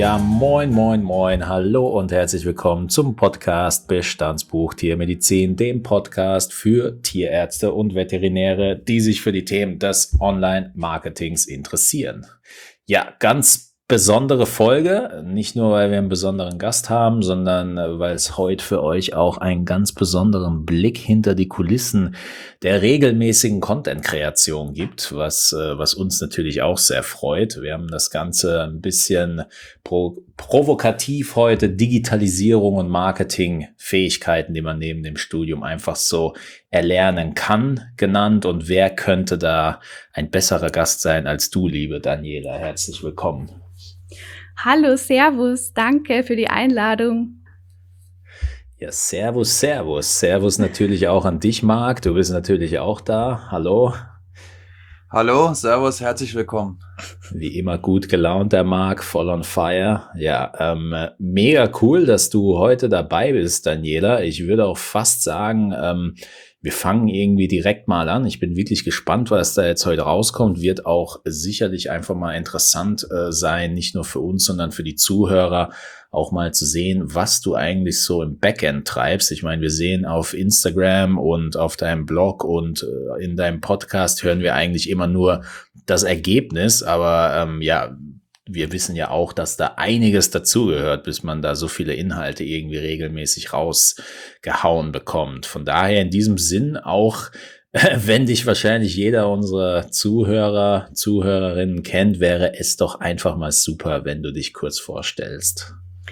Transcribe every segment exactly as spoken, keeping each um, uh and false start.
Ja, moin, moin, moin, hallo und herzlich willkommen zum Podcast Bestandsbuch Tiermedizin, dem Podcast für Tierärzte und Veterinäre, die sich für die Themen des Online-Marketings interessieren. Ja, ganz besondere Folge, nicht nur, weil wir einen besonderen Gast haben, sondern weil es heute für euch auch einen ganz besonderen Blick hinter die Kulissen der regelmäßigen Content-Kreation gibt, was, was uns natürlich auch sehr freut. Wir haben das Ganze ein bisschen pro, provokativ heute Digitalisierung und Marketing-Fähigkeiten, die man neben dem Studium einfach so erlernen kann, genannt. Und wer könnte da ein besserer Gast sein als du, liebe Daniela? Herzlich willkommen. Hallo, Servus, danke für die Einladung. Ja, Servus, Servus. Servus natürlich auch an dich, Marc. Du bist natürlich auch da. Hallo. Hallo, Servus, herzlich willkommen. Wie immer gut gelaunt, der Marc, voll on fire. Ja, ähm, mega cool, dass du heute dabei bist, Daniela. Ich würde auch fast sagen, ähm, wir fangen irgendwie direkt mal an. Ich bin wirklich gespannt, was da jetzt heute rauskommt. Wird auch sicherlich einfach mal interessant äh, sein, nicht nur für uns, sondern für die Zuhörer, auch mal zu sehen, was du eigentlich so im Backend treibst. Ich meine, wir sehen auf Instagram und auf deinem Blog und äh, in deinem Podcast hören wir eigentlich immer nur das Ergebnis. Aber ähm, ja, wir wissen ja auch, dass da einiges dazugehört, bis man da so viele Inhalte irgendwie regelmäßig rausgehauen bekommt. Von daher in diesem Sinn auch, wenn dich wahrscheinlich jeder unserer Zuhörer, Zuhörerinnen kennt, wäre es doch einfach mal super, wenn du dich kurz vorstellst.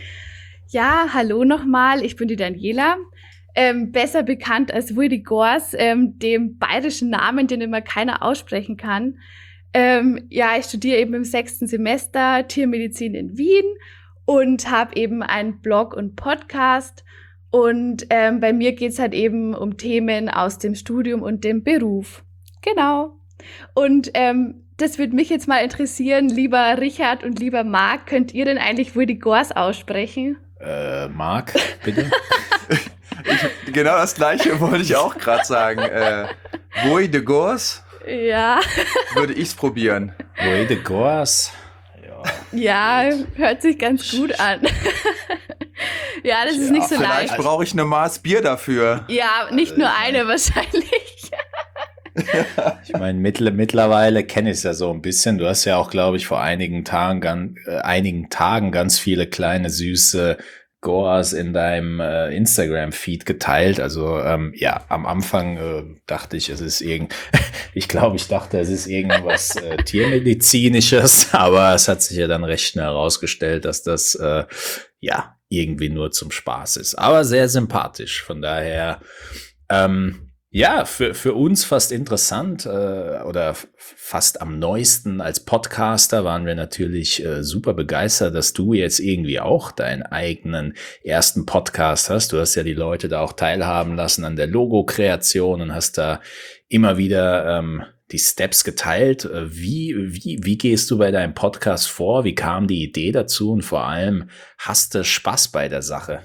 Ja, hallo nochmal, ich bin die Daniela, ähm, besser bekannt als Wildy Gors, ähm, dem bayerischen Namen, den immer keiner aussprechen kann. Ähm, ja, ich studiere eben im sechsten Semester Tiermedizin in Wien und habe eben einen Blog und Podcast. Und ähm, bei mir geht's halt eben um Themen aus dem Studium und dem Beruf. Genau. Und ähm, das würde mich jetzt mal interessieren, lieber Richard und lieber Marc, könnt ihr denn eigentlich Wildy Gors aussprechen? Äh, Marc, bitte? ich, genau das Gleiche wollte ich auch gerade sagen. Äh, Wildy Gors? Ja. Würde ich's probieren. Wildy Gors? Ja. ja, hört sich ganz gut an. Ja, das ist ja, nicht so vielleicht leicht. Vielleicht brauche ich eine Maß Bier dafür. Ja, nicht nur eine wahrscheinlich. Ich meine, mittl- mittlerweile kenne ich es ja so ein bisschen. Du hast ja auch, glaube ich, vor einigen Tagen, gan- äh, einigen Tagen ganz viele kleine, süße Gors in deinem äh, Instagram-Feed geteilt. Also ähm, ja, am Anfang äh, dachte ich, es ist irgend, ich glaube, ich dachte, es ist irgendwas äh, Tiermedizinisches, aber es hat sich ja dann recht schnell herausgestellt, dass das äh, ja irgendwie nur zum Spaß ist. Aber sehr sympathisch. Von daher, ähm, ja, für, für uns fast interessant äh, oder f- fast am neuesten als Podcaster waren wir natürlich äh, super begeistert, dass du jetzt irgendwie auch deinen eigenen ersten Podcast hast. Du hast ja die Leute da auch teilhaben lassen an der Logo-Kreation und hast da immer wieder ähm, die Steps geteilt. Wie, wie, wie gehst du bei deinem Podcast vor? Wie kam die Idee dazu? Und vor allem, hast du Spaß bei der Sache?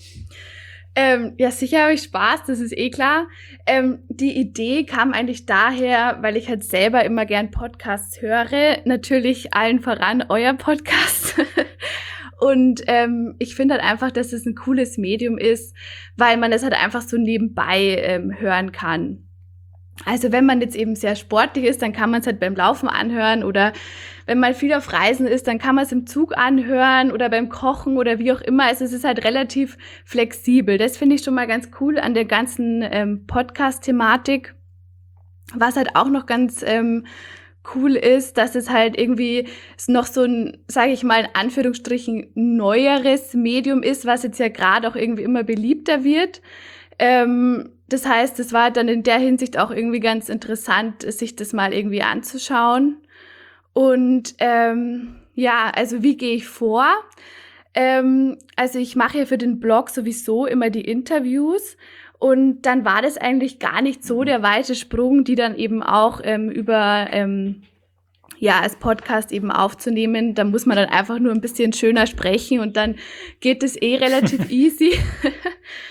Ähm, ja, sicher habe ich Spaß, das ist eh klar. Ähm, die Idee kam eigentlich daher, weil ich halt selber immer gern Podcasts höre. Natürlich allen voran euer Podcast. Und ähm, ich finde halt einfach, dass es ein cooles Medium ist, weil man es halt einfach so nebenbei ähm, hören kann. Also wenn man jetzt eben sehr sportlich ist, dann kann man es halt beim Laufen anhören oder wenn man viel auf Reisen ist, dann kann man es im Zug anhören oder beim Kochen oder wie auch immer. Also es ist halt relativ flexibel. Das finde ich schon mal ganz cool an der ganzen ähm, Podcast-Thematik. Was halt auch noch ganz ähm, cool ist, dass es halt irgendwie noch so ein, sage ich mal in Anführungsstrichen, neueres Medium ist, was jetzt ja gerade auch irgendwie immer beliebter wird. Ähm, das heißt, es war dann in der Hinsicht auch irgendwie ganz interessant, sich das mal irgendwie anzuschauen. Und ähm, ja, also wie gehe ich vor? Ähm, also ich mache ja für den Blog sowieso immer die Interviews und dann war das eigentlich gar nicht so der weite Sprung, die dann eben auch ähm, über ähm, ja als Podcast eben aufzunehmen. Da muss man dann einfach nur ein bisschen schöner sprechen und dann geht es eh relativ easy.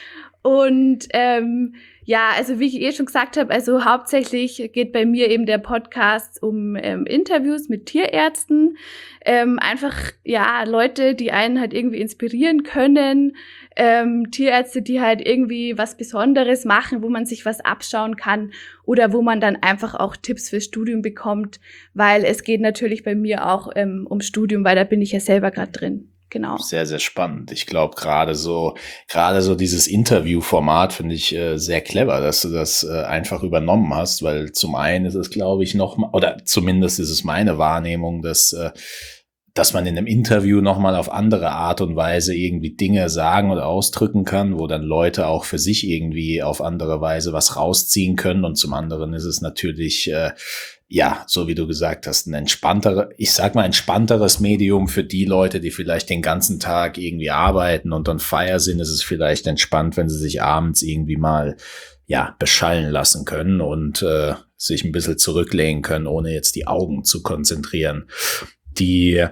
Und ähm, ja, also wie ich eh schon gesagt habe, also hauptsächlich geht bei mir eben der Podcast um ähm, Interviews mit Tierärzten. Ähm, einfach, ja, Leute, die einen halt irgendwie inspirieren können. Ähm, Tierärzte, die halt irgendwie was Besonderes machen, wo man sich was abschauen kann oder wo man dann einfach auch Tipps fürs Studium bekommt, weil es geht natürlich bei mir auch ähm, um Studium, weil da bin ich ja selber gerade drin. Genau. Sehr, sehr spannend. Ich glaube, gerade so, gerade so dieses Interviewformat finde ich äh, sehr clever, dass du das äh, einfach übernommen hast, weil zum einen ist es, glaube ich, noch mal, oder zumindest ist es meine Wahrnehmung, dass, äh, dass man in einem Interview nochmal auf andere Art und Weise irgendwie Dinge sagen oder ausdrücken kann, wo dann Leute auch für sich irgendwie auf andere Weise was rausziehen können. Und zum anderen ist es natürlich, äh, ja, so wie du gesagt hast, ein entspannteres, ich sag mal entspannteres Medium für die Leute, die vielleicht den ganzen Tag irgendwie arbeiten und on fire sind. Ist es vielleicht entspannt, wenn sie sich abends irgendwie mal, ja, beschallen lassen können und äh, sich ein bisschen zurücklehnen können, ohne jetzt die Augen zu konzentrieren. Die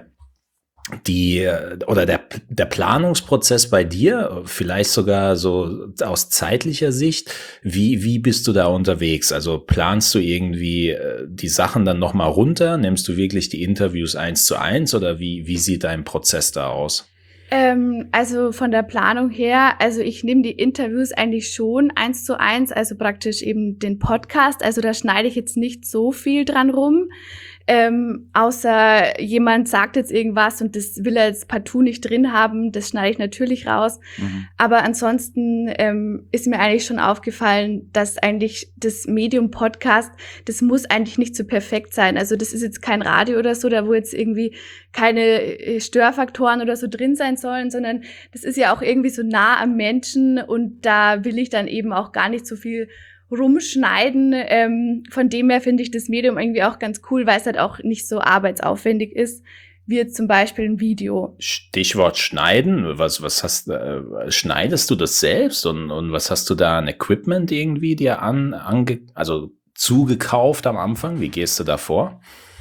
Die oder der der Planungsprozess bei dir, vielleicht sogar so aus zeitlicher Sicht, wie wie bist du da unterwegs? Also planst du irgendwie äh, die Sachen dann noch mal runter? Nimmst du wirklich die Interviews eins zu eins oder wie wie sieht dein Prozess da aus? Ähm, also von der Planung her, also ich nehme die Interviews eigentlich schon eins zu eins, also praktisch eben den Podcast. Also da schneide ich jetzt nicht so viel dran rum. Ähm, außer jemand sagt jetzt irgendwas und das will er jetzt partout nicht drin haben, das schneide ich natürlich raus. Mhm. Aber ansonsten ähm, ist mir eigentlich schon aufgefallen, dass eigentlich das Medium Podcast, das muss eigentlich nicht so perfekt sein. Also das ist jetzt kein Radio oder so, da wo jetzt irgendwie keine Störfaktoren oder so drin sein sollen, sondern das ist ja auch irgendwie so nah am Menschen und da will ich dann eben auch gar nicht so viel rumschneiden. Ähm, von dem her finde ich das Medium irgendwie auch ganz cool, weil es halt auch nicht so arbeitsaufwendig ist, wie jetzt zum Beispiel ein Video. Stichwort Schneiden, was, was hast äh, schneidest du das selbst und, und was hast du da an Equipment irgendwie dir an, ange, also zugekauft am Anfang? Wie gehst du da vor?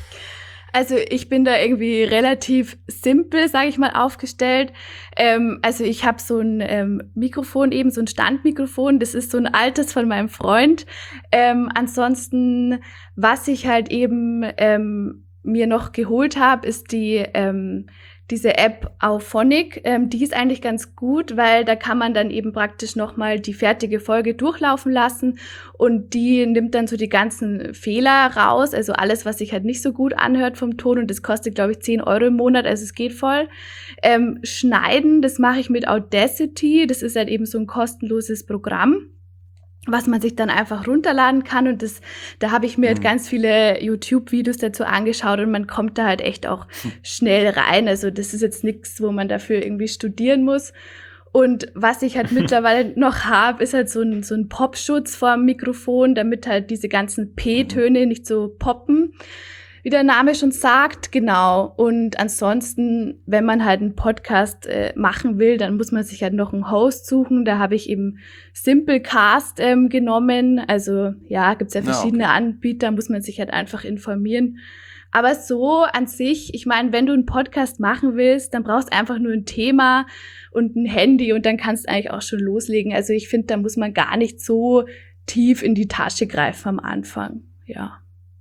Also ich bin da irgendwie relativ simpel, sage ich mal, aufgestellt. Ähm, also ich habe so ein ähm, Mikrofon, eben so ein Standmikrofon. Das ist so ein altes von meinem Freund. Ähm, ansonsten, was ich halt eben ähm, mir noch geholt habe, ist die ähm, diese App Auphonic. Ähm, die ist eigentlich ganz gut, weil da kann man dann eben praktisch nochmal die fertige Folge durchlaufen lassen und die nimmt dann so die ganzen Fehler raus, also alles, was sich halt nicht so gut anhört vom Ton und das kostet, glaube ich, zehn Euro im Monat, also es geht voll. Ähm, Schneiden, das mache ich mit Audacity, das ist halt eben so ein kostenloses Programm, was man sich dann einfach runterladen kann und das, da habe ich mir mhm. halt ganz viele YouTube-Videos dazu angeschaut und man kommt da halt echt auch mhm. schnell rein, also das ist jetzt nichts, wo man dafür irgendwie studieren muss. Und was ich halt mittlerweile noch habe, ist halt so ein, so ein Popschutz vorm Mikrofon, damit halt diese ganzen P-Töne nicht so poppen. Wie der Name schon sagt, genau. Und ansonsten, wenn man halt einen Podcast äh, machen will, dann muss man sich halt noch einen Host suchen. Da habe ich eben Simplecast ähm, genommen. Also ja, gibt's ja verschiedene ja, okay. Anbieter, muss man sich halt einfach informieren. Aber so an sich, ich meine, wenn du einen Podcast machen willst, dann brauchst du einfach nur ein Thema und ein Handy und dann kannst du eigentlich auch schon loslegen. Also ich finde, da muss man gar nicht so tief in die Tasche greifen am Anfang, ja.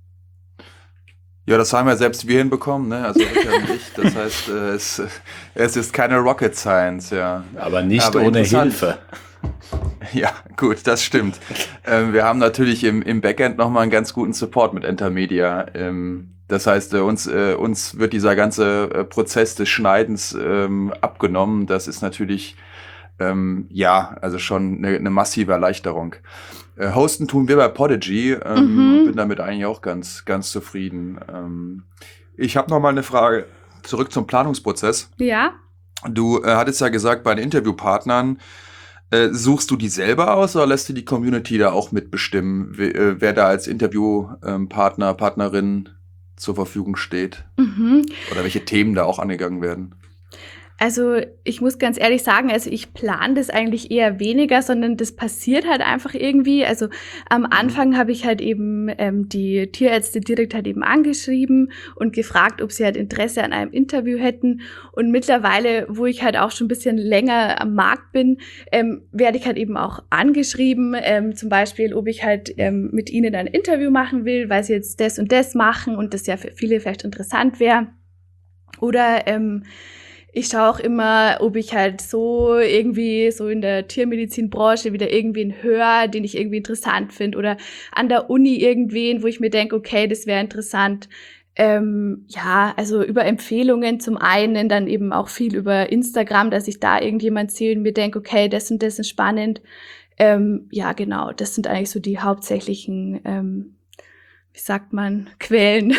Ja, das haben ja selbst wir hinbekommen, ne? Also Richard und ich. Das heißt, äh, es, es ist keine Rocket Science, ja. Aber nicht Aber ohne Hilfe. Ja, gut, das stimmt. ähm, wir haben natürlich im, im Backend nochmal einen ganz guten Support mit Entermedia. Ähm, das heißt, äh, uns, äh, uns wird dieser ganze äh, Prozess des Schneidens ähm, abgenommen. Das ist natürlich, ähm, ja, also schon eine, eine massive Erleichterung. Äh, hosten tun wir bei Podigy. Ähm, mhm. Bin damit eigentlich auch ganz, ganz zufrieden. Ähm, ich habe noch mal eine Frage zurück zum Planungsprozess. Ja. Du äh, hattest ja gesagt, bei den Interviewpartnern, Äh, suchst du die selber aus oder lässt du die Community da auch mitbestimmen, wer, äh, wer da als Interviewpartner, ähm, Partnerin zur Verfügung steht? Mhm. Oder welche Themen da auch angegangen werden? Also ich muss ganz ehrlich sagen, also ich plane das eigentlich eher weniger, sondern das passiert halt einfach irgendwie. Also am Anfang habe ich halt eben ähm, die Tierärzte direkt halt eben angeschrieben und gefragt, ob sie halt Interesse an einem Interview hätten. Und mittlerweile, wo ich halt auch schon ein bisschen länger am Markt bin, ähm, werde ich halt eben auch angeschrieben, ähm, zum Beispiel, ob ich halt ähm, mit ihnen ein Interview machen will, weil sie jetzt das und das machen und das ja für viele vielleicht interessant wäre. Oder ähm, ich schaue auch immer, ob ich halt so irgendwie so in der Tiermedizinbranche wieder irgendwen höre, den ich irgendwie interessant finde, oder an der Uni irgendwen, wo ich mir denke, okay, das wäre interessant. Ähm, ja, also über Empfehlungen zum einen, dann eben auch viel über Instagram, dass ich da irgendjemand sehe und mir denke, okay, das und das ist spannend. Ähm, ja, genau, das sind eigentlich so die hauptsächlichen, ähm, wie sagt man, Quellen.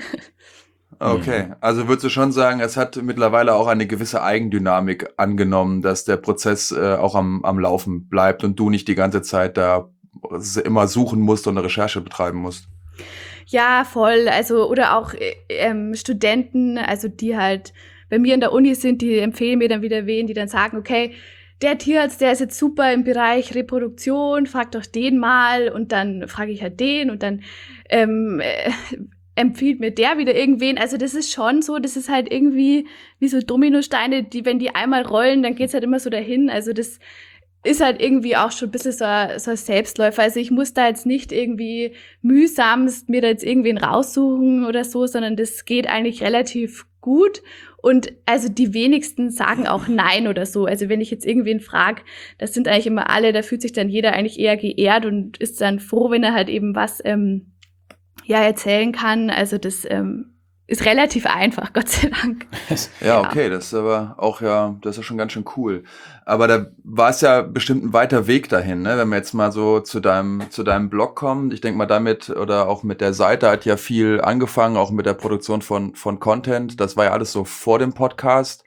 Okay, also würdest du schon sagen, es hat mittlerweile auch eine gewisse Eigendynamik angenommen, dass der Prozess äh, auch am, am Laufen bleibt und du nicht die ganze Zeit da immer suchen musst und eine Recherche betreiben musst? Ja, voll. Also, oder auch ähm, Studenten, also die halt bei mir in der Uni sind, die empfehlen mir dann wieder wen, die dann sagen, okay, der Tierarzt, der ist jetzt super im Bereich Reproduktion, frag doch den mal, und dann frage ich halt den und dann ähm, äh, empfiehlt mir der wieder irgendwen. Also das ist schon so, das ist halt irgendwie wie so Dominosteine, die, wenn die einmal rollen, dann geht's halt immer so dahin. Also das ist halt irgendwie auch schon ein bisschen so ein, so ein Selbstläufer. Also ich muss da jetzt nicht irgendwie mühsamst mir da jetzt irgendwen raussuchen oder so, sondern das geht eigentlich relativ gut. Und also die wenigsten sagen auch Nein oder so. Also wenn ich jetzt irgendwen frage, das sind eigentlich immer alle, da fühlt sich dann jeder eigentlich eher geehrt und ist dann froh, wenn er halt eben was ähm, ja erzählen kann. Also das ähm, ist relativ einfach, Gott sei Dank. Ja, okay, das ist aber auch ja, das ist ja schon ganz schön cool. Aber da war es ja bestimmt ein weiter Weg dahin, ne? Wenn wir jetzt mal so zu deinem zu deinem Blog kommen. Ich denke mal, damit oder auch mit der Seite hat ja viel angefangen, auch mit der Produktion von von Content. Das war ja alles so vor dem Podcast.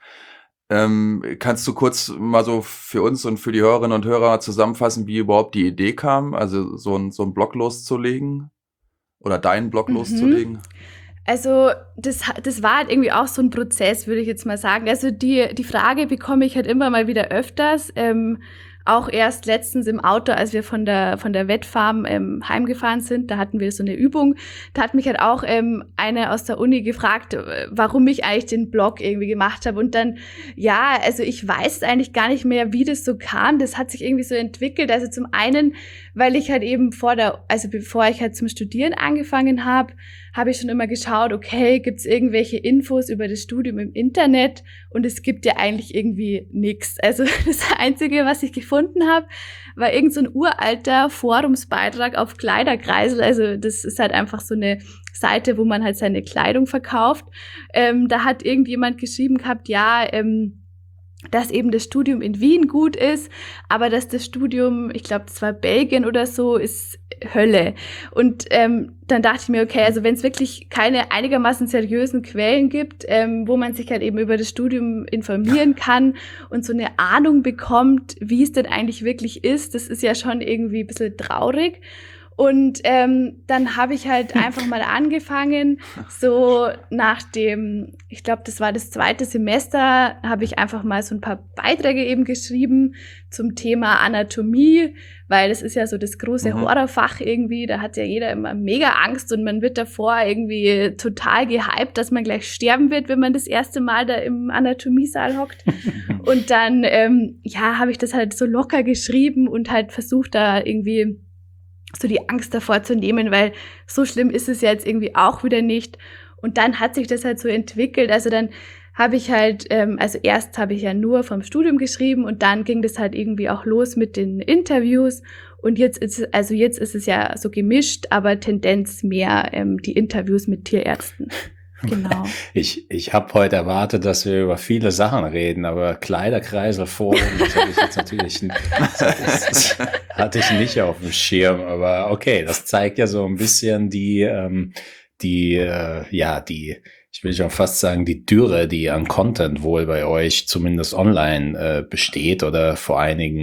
Ähm, kannst du kurz mal so für uns und für die Hörerinnen und Hörer zusammenfassen, wie überhaupt die Idee kam, also so ein so ein Blog loszulegen oder deinen Blog Mhm. loszulegen? Also das, das war halt irgendwie auch so ein Prozess, würde ich jetzt mal sagen. Also die, die Frage bekomme ich halt immer mal wieder öfters. Ähm, auch erst letztens im Auto, als wir von der von der Wettfarm ähm, heimgefahren sind, da hatten wir so eine Übung. Da hat mich halt auch ähm, eine aus der Uni gefragt, äh, warum ich eigentlich den Blog irgendwie gemacht habe. Und dann, ja, also ich weiß eigentlich gar nicht mehr, wie das so kam. Das hat sich irgendwie so entwickelt. Also zum einen, weil ich halt eben vor der, also bevor ich halt zum Studieren angefangen habe, habe ich schon immer geschaut, okay, gibt's irgendwelche Infos über das Studium im Internet? Und es gibt ja eigentlich irgendwie nichts. Also das Einzige, was ich gefunden habe, war irgend so ein uralter Forumsbeitrag auf Kleiderkreisel. Also das ist halt einfach so eine Seite, wo man halt seine Kleidung verkauft. Ähm, da hat irgendjemand geschrieben gehabt, ja, ähm, dass eben das Studium in Wien gut ist, aber dass das Studium, ich glaube, das war Belgien oder so, ist Hölle. Und ähm, dann dachte ich mir, okay, also wenn es wirklich keine einigermaßen seriösen Quellen gibt, ähm, wo man sich halt eben über das Studium informieren kann und so eine Ahnung bekommt, wie es denn eigentlich wirklich ist, das ist ja schon irgendwie ein bisschen traurig. Und ähm, dann habe ich halt einfach mal angefangen, so nach dem, ich glaube, das war das zweite Semester, habe ich einfach mal so ein paar Beiträge eben geschrieben zum Thema Anatomie, weil das ist ja so das große Mhm. Horrorfach irgendwie, da hat ja jeder immer mega Angst und man wird davor irgendwie total gehypt, dass man gleich sterben wird, wenn man das erste Mal da im Anatomiesaal hockt. Und dann, ähm, ja, habe ich das halt so locker geschrieben und halt versucht, da irgendwie so die Angst davor zu nehmen, weil so schlimm ist es ja jetzt irgendwie auch wieder nicht. Und dann hat sich das halt so entwickelt. Also dann habe ich halt, ähm, also erst habe ich ja nur vom Studium geschrieben und dann ging das halt irgendwie auch los mit den Interviews. Und jetzt ist, also jetzt ist es ja so gemischt, aber Tendenz mehr ähm, die Interviews mit Tierärzten. Genau. Ich, ich habe heute erwartet, dass wir über viele Sachen reden, aber Kleiderkreiselforum, das habe ich jetzt natürlich das, das hatte ich nicht auf dem Schirm. Aber okay, das zeigt ja so ein bisschen die, ähm, die, äh, ja, die, ich will schon fast sagen, die Dürre, die an Content wohl bei euch zumindest online äh, besteht oder vor einigen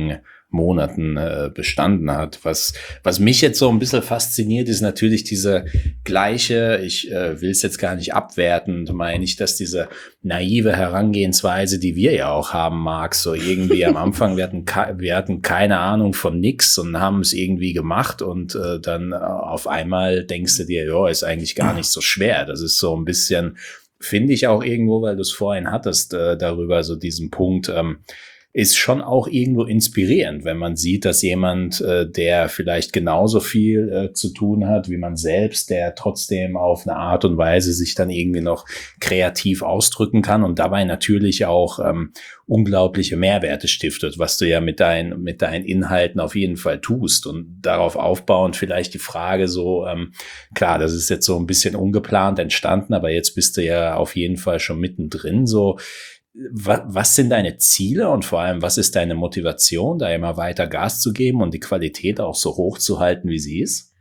Monaten äh, bestanden hat. Was, was mich jetzt so ein bisschen fasziniert, ist natürlich diese gleiche, ich äh, will es jetzt gar nicht abwertend, meine ich, dass diese naive Herangehensweise, die wir ja auch haben, Marc, so irgendwie am Anfang, wir hatten, wir hatten keine Ahnung von nix und haben es irgendwie gemacht und äh, dann äh, auf einmal denkst du dir, ja, ist eigentlich gar nicht so schwer. Das ist so ein bisschen, finde ich auch irgendwo, weil du es vorhin hattest, äh, darüber so diesen Punkt, ähm, ist schon auch irgendwo inspirierend, wenn man sieht, dass jemand, äh, der vielleicht genauso viel äh, zu tun hat wie man selbst, der trotzdem auf eine Art und Weise sich dann irgendwie noch kreativ ausdrücken kann und dabei natürlich auch ähm, unglaubliche Mehrwerte stiftet, was du ja mit deinen mit deinen Inhalten auf jeden Fall tust. Und darauf aufbauend vielleicht die Frage so, ähm, klar, das ist jetzt so ein bisschen ungeplant entstanden, aber jetzt bist du ja auf jeden Fall schon mittendrin, so. Was, was sind deine Ziele und vor allem, was ist deine Motivation, da immer weiter Gas zu geben und die Qualität auch so hoch zu halten, wie sie ist?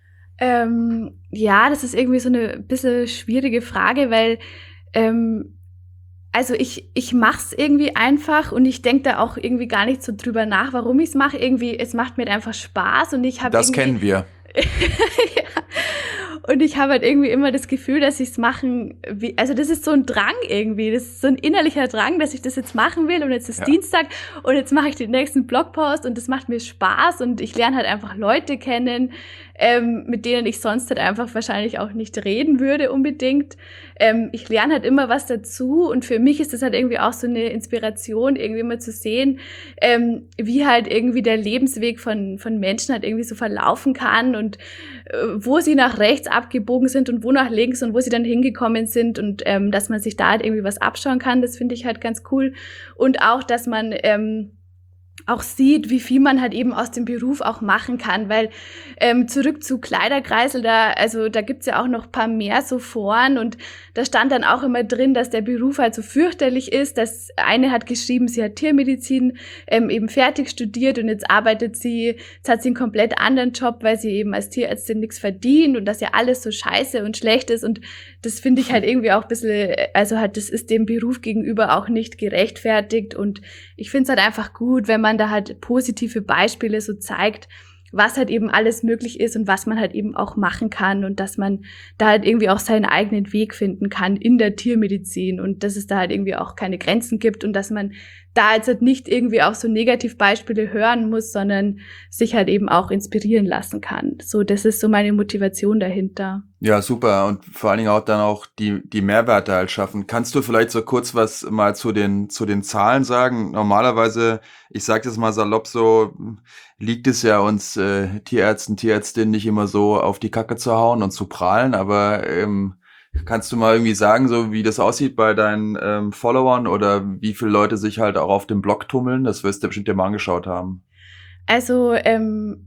Ähm, ja, das ist irgendwie so eine bisschen schwierige Frage, weil ähm, also ich, ich mache es irgendwie einfach und ich denke da auch irgendwie gar nicht so drüber nach, warum ich es mache. Irgendwie, es macht mir einfach Spaß und ich habe Das kennen wir. ja. Und ich habe halt irgendwie immer das Gefühl, dass ich es machen will. Also das ist so ein Drang irgendwie. Das ist so ein innerlicher Drang, dass ich das jetzt machen will. Und jetzt ist Ja. Dienstag und jetzt mache ich den nächsten Blogpost und das macht mir Spaß. Und ich lerne halt einfach Leute kennen, ähm, mit denen ich sonst halt einfach wahrscheinlich auch nicht reden würde unbedingt. Ähm, ich lerne halt immer was dazu. Und für mich ist das halt irgendwie auch so eine Inspiration, irgendwie mal zu sehen, ähm, wie halt irgendwie der Lebensweg von, von Menschen halt irgendwie so verlaufen kann und äh, wo sie nach rechts abgebogen sind und wo nach links und wo sie dann hingekommen sind und ähm, dass man sich da halt irgendwie was abschauen kann, das finde ich halt ganz cool. Und auch, dass man ähm, auch sieht, wie viel man halt eben aus dem Beruf auch machen kann, weil ähm, zurück zu Kleiderkreisel, da also da gibt's ja auch noch ein paar mehr so Foren und da stand dann auch immer drin, dass der Beruf halt so fürchterlich ist, dass eine hat geschrieben, sie hat Tiermedizin ähm, eben fertig studiert und jetzt arbeitet sie, jetzt hat sie einen komplett anderen Job, weil sie eben als Tierärztin nichts verdient und dass ja alles so scheiße und schlecht ist und das finde ich halt irgendwie auch ein bisschen, also halt das ist dem Beruf gegenüber auch nicht gerechtfertigt und ich finde es halt einfach gut, wenn man da halt positive Beispiele so zeigt, was halt eben alles möglich ist und was man halt eben auch machen kann und dass man da halt irgendwie auch seinen eigenen Weg finden kann in der Tiermedizin und dass es da halt irgendwie auch keine Grenzen gibt und dass man da jetzt halt nicht irgendwie auch so Negativbeispiele hören muss, sondern sich halt eben auch inspirieren lassen kann. So, das ist so meine Motivation dahinter. Ja, super. Und vor allen Dingen auch dann auch die, die Mehrwerte halt schaffen. Kannst du vielleicht so kurz was mal zu den, zu den Zahlen sagen? Normalerweise, ich sage das mal salopp so, liegt es ja uns äh, Tierärzten, Tierärztinnen nicht immer so auf die Kacke zu hauen und zu prahlen, aber ähm, kannst du mal irgendwie sagen, so wie das aussieht bei deinen ähm, Followern oder wie viele Leute sich halt auch auf dem Blog tummeln? Das wirst du bestimmt dir mal angeschaut haben. Also, ähm,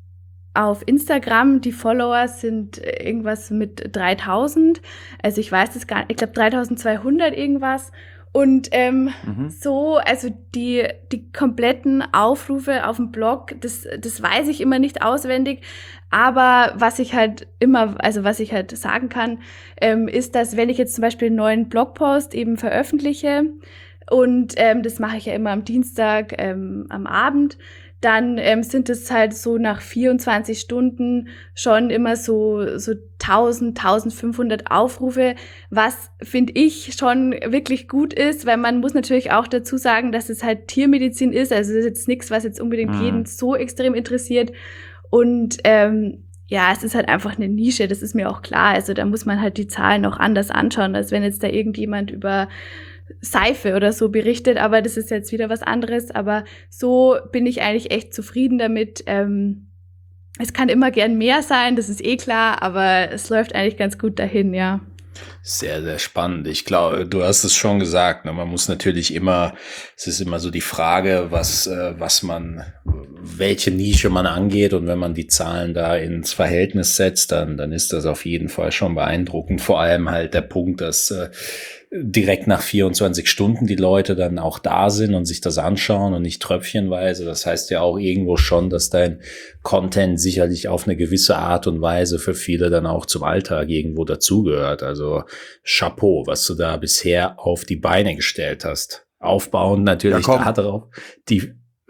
auf Instagram, die Follower sind irgendwas mit dreitausend. Also ich weiß das gar nicht, ich glaube dreitausendzweihundert irgendwas. Und ähm, Mhm. so, also die die kompletten Aufrufe auf dem Blog, das das weiß ich immer nicht auswendig. Aber was ich halt immer, also was ich halt sagen kann, ähm, ist, dass wenn ich jetzt zum Beispiel einen neuen Blogpost eben veröffentliche und ähm, das mache ich ja immer am Dienstag ähm, am Abend, dann ähm, sind es halt so nach vierundzwanzig Stunden schon immer so so tausend, tausendfünfhundert Aufrufe, was finde ich schon wirklich gut ist, weil man muss natürlich auch dazu sagen, dass es halt Tiermedizin ist, also es ist jetzt nichts, was jetzt unbedingt Mhm. jeden so extrem interessiert und ähm, ja, es ist halt einfach eine Nische, das ist mir auch klar, also da muss man halt die Zahlen auch anders anschauen, als wenn jetzt da irgendjemand über Seife oder so berichtet, aber das ist jetzt wieder was anderes. Aber so bin ich eigentlich echt zufrieden damit. Ähm, es kann immer gern mehr sein, das ist eh klar, aber es läuft eigentlich ganz gut dahin, ja. Sehr, sehr spannend. Ich glaube, du hast es schon gesagt, ne? Man muss natürlich immer, es ist immer so die Frage, was, äh, was man, welche Nische man angeht und wenn man die Zahlen da ins Verhältnis setzt, dann, dann ist das auf jeden Fall schon beeindruckend. Vor allem halt der Punkt, dass äh, direkt nach vierundzwanzig Stunden die Leute dann auch da sind und sich das anschauen und nicht tröpfchenweise. Das heißt ja auch irgendwo schon, dass dein Content sicherlich auf eine gewisse Art und Weise für viele dann auch zum Alltag irgendwo dazugehört. Also Chapeau, was du da bisher auf die Beine gestellt hast. Aufbauend natürlich Ja, komm. darauf. Die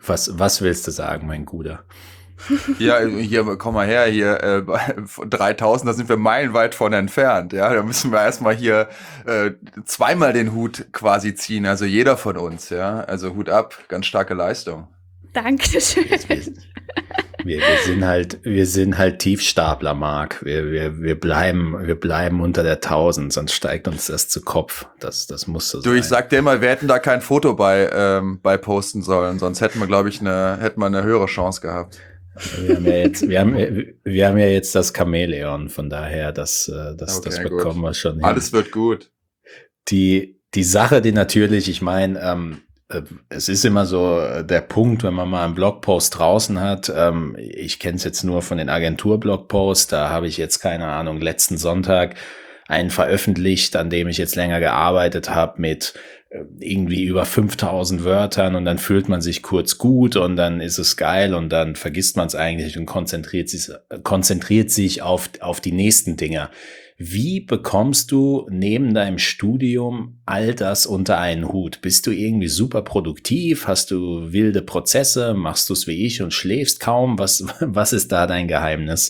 Was, was willst du sagen, mein Guter? Ja, hier, komm mal her, hier, äh, dreitausend, da sind wir meilenweit von entfernt, ja, da müssen wir erstmal hier äh, zweimal den Hut quasi ziehen, also jeder von uns, ja, also Hut ab, ganz starke Leistung. Dankeschön. Wir, wir sind halt, wir sind halt Tiefstapler, Marc. Wir, wir, wir bleiben, wir bleiben unter der tausend, sonst steigt uns das zu Kopf. Das, das muss so sein. Du, ich sag dir immer, wir hätten da kein Foto bei, ähm, bei posten sollen, sonst hätten wir, glaube ich, eine, hätten wir eine höhere Chance gehabt. Wir haben ja jetzt, wir haben, wir haben ja jetzt das Chamäleon, von daher, das, das, Okay, das gut. bekommen wir schon hin. Alles wird gut. Die, die Sache, die natürlich, ich meine, ähm, es ist immer so der Punkt, wenn man mal einen Blogpost draußen hat. Ähm, ich kenne es jetzt nur von den Agentur-Blogposts. Da habe ich jetzt, keine Ahnung, letzten Sonntag einen veröffentlicht, an dem ich jetzt länger gearbeitet habe mit irgendwie über fünftausend Wörtern, und dann fühlt man sich kurz gut und dann ist es geil und dann vergisst man es eigentlich und konzentriert sich, konzentriert sich auf, auf die nächsten Dinge. Wie bekommst du neben deinem Studium all das unter einen Hut? Bist du irgendwie super produktiv? Hast du wilde Prozesse? Machst du es wie ich und schläfst kaum? Was, was ist da dein Geheimnis?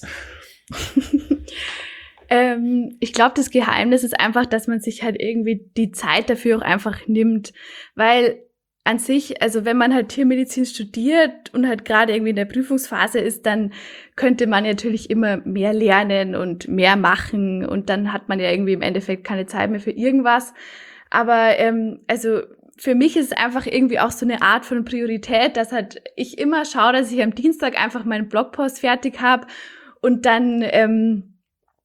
ähm, ich glaube, das Geheimnis ist einfach, dass man sich halt irgendwie die Zeit dafür auch einfach nimmt, weil an sich, also wenn man halt Tiermedizin studiert und halt gerade irgendwie in der Prüfungsphase ist, dann könnte man natürlich immer mehr lernen und mehr machen und dann hat man ja irgendwie im Endeffekt keine Zeit mehr für irgendwas. Aber ähm, also für mich ist es einfach irgendwie auch so eine Art von Priorität, dass halt ich immer schaue, dass ich am Dienstag einfach meinen Blogpost fertig habe und dann ähm,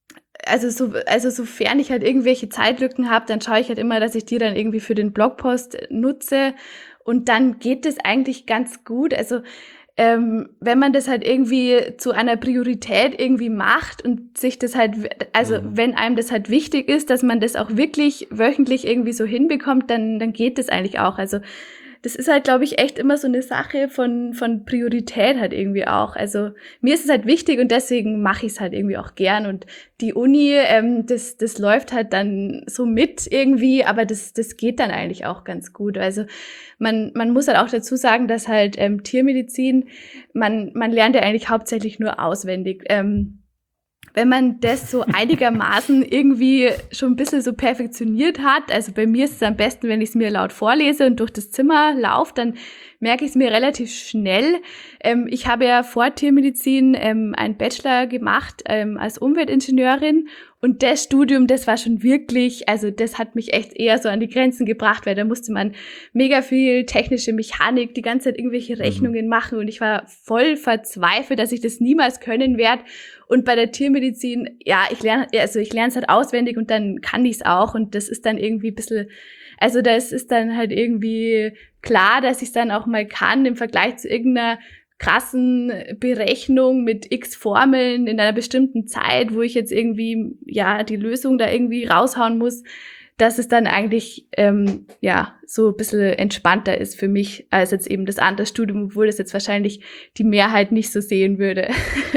Also so, also sofern ich halt irgendwelche Zeitlücken habe, dann schaue ich halt immer, dass ich die dann irgendwie für den Blogpost nutze und dann geht es eigentlich ganz gut. Also ähm, wenn man das halt irgendwie zu einer Priorität irgendwie macht und sich das halt, also mhm. wenn einem das halt wichtig ist, dass man das auch wirklich wöchentlich irgendwie so hinbekommt, dann dann geht das eigentlich auch. Also das ist halt, glaube ich, echt immer so eine Sache von von Priorität halt irgendwie auch. Also mir ist es halt wichtig und deswegen mache ich es halt irgendwie auch gern. Und die Uni, ähm, das das läuft halt dann so mit irgendwie, aber das das geht dann eigentlich auch ganz gut. Also man man muss halt auch dazu sagen, dass halt ähm, Tiermedizin, man man lernt ja eigentlich hauptsächlich nur auswendig. Ähm, Wenn man das so einigermaßen irgendwie schon ein bisschen so perfektioniert hat, also bei mir ist es am besten, wenn ich es mir laut vorlese und durch das Zimmer laufe, dann merke ich es mir relativ schnell. Ähm, ich habe ja vor Tiermedizin ähm, einen Bachelor gemacht ähm, als Umweltingenieurin und das Studium, das war schon wirklich, also das hat mich echt eher so an die Grenzen gebracht, weil da musste man mega viel technische Mechanik, die ganze Zeit irgendwelche Rechnungen mhm. machen und ich war voll verzweifelt, dass ich das niemals können werde. Und bei der Tiermedizin, ja, ich lerne, also ich lerne es halt auswendig und dann kann ich es auch und das ist dann irgendwie ein bisschen, also das ist dann halt irgendwie klar, dass ich es dann auch mal kann im Vergleich zu irgendeiner krassen Berechnung mit x Formeln in einer bestimmten Zeit, wo ich jetzt irgendwie, ja, die Lösung da irgendwie raushauen muss, dass es dann eigentlich, ähm, ja, so ein bisschen entspannter ist für mich als jetzt eben das andere Studium, obwohl das jetzt wahrscheinlich die Mehrheit nicht so sehen würde.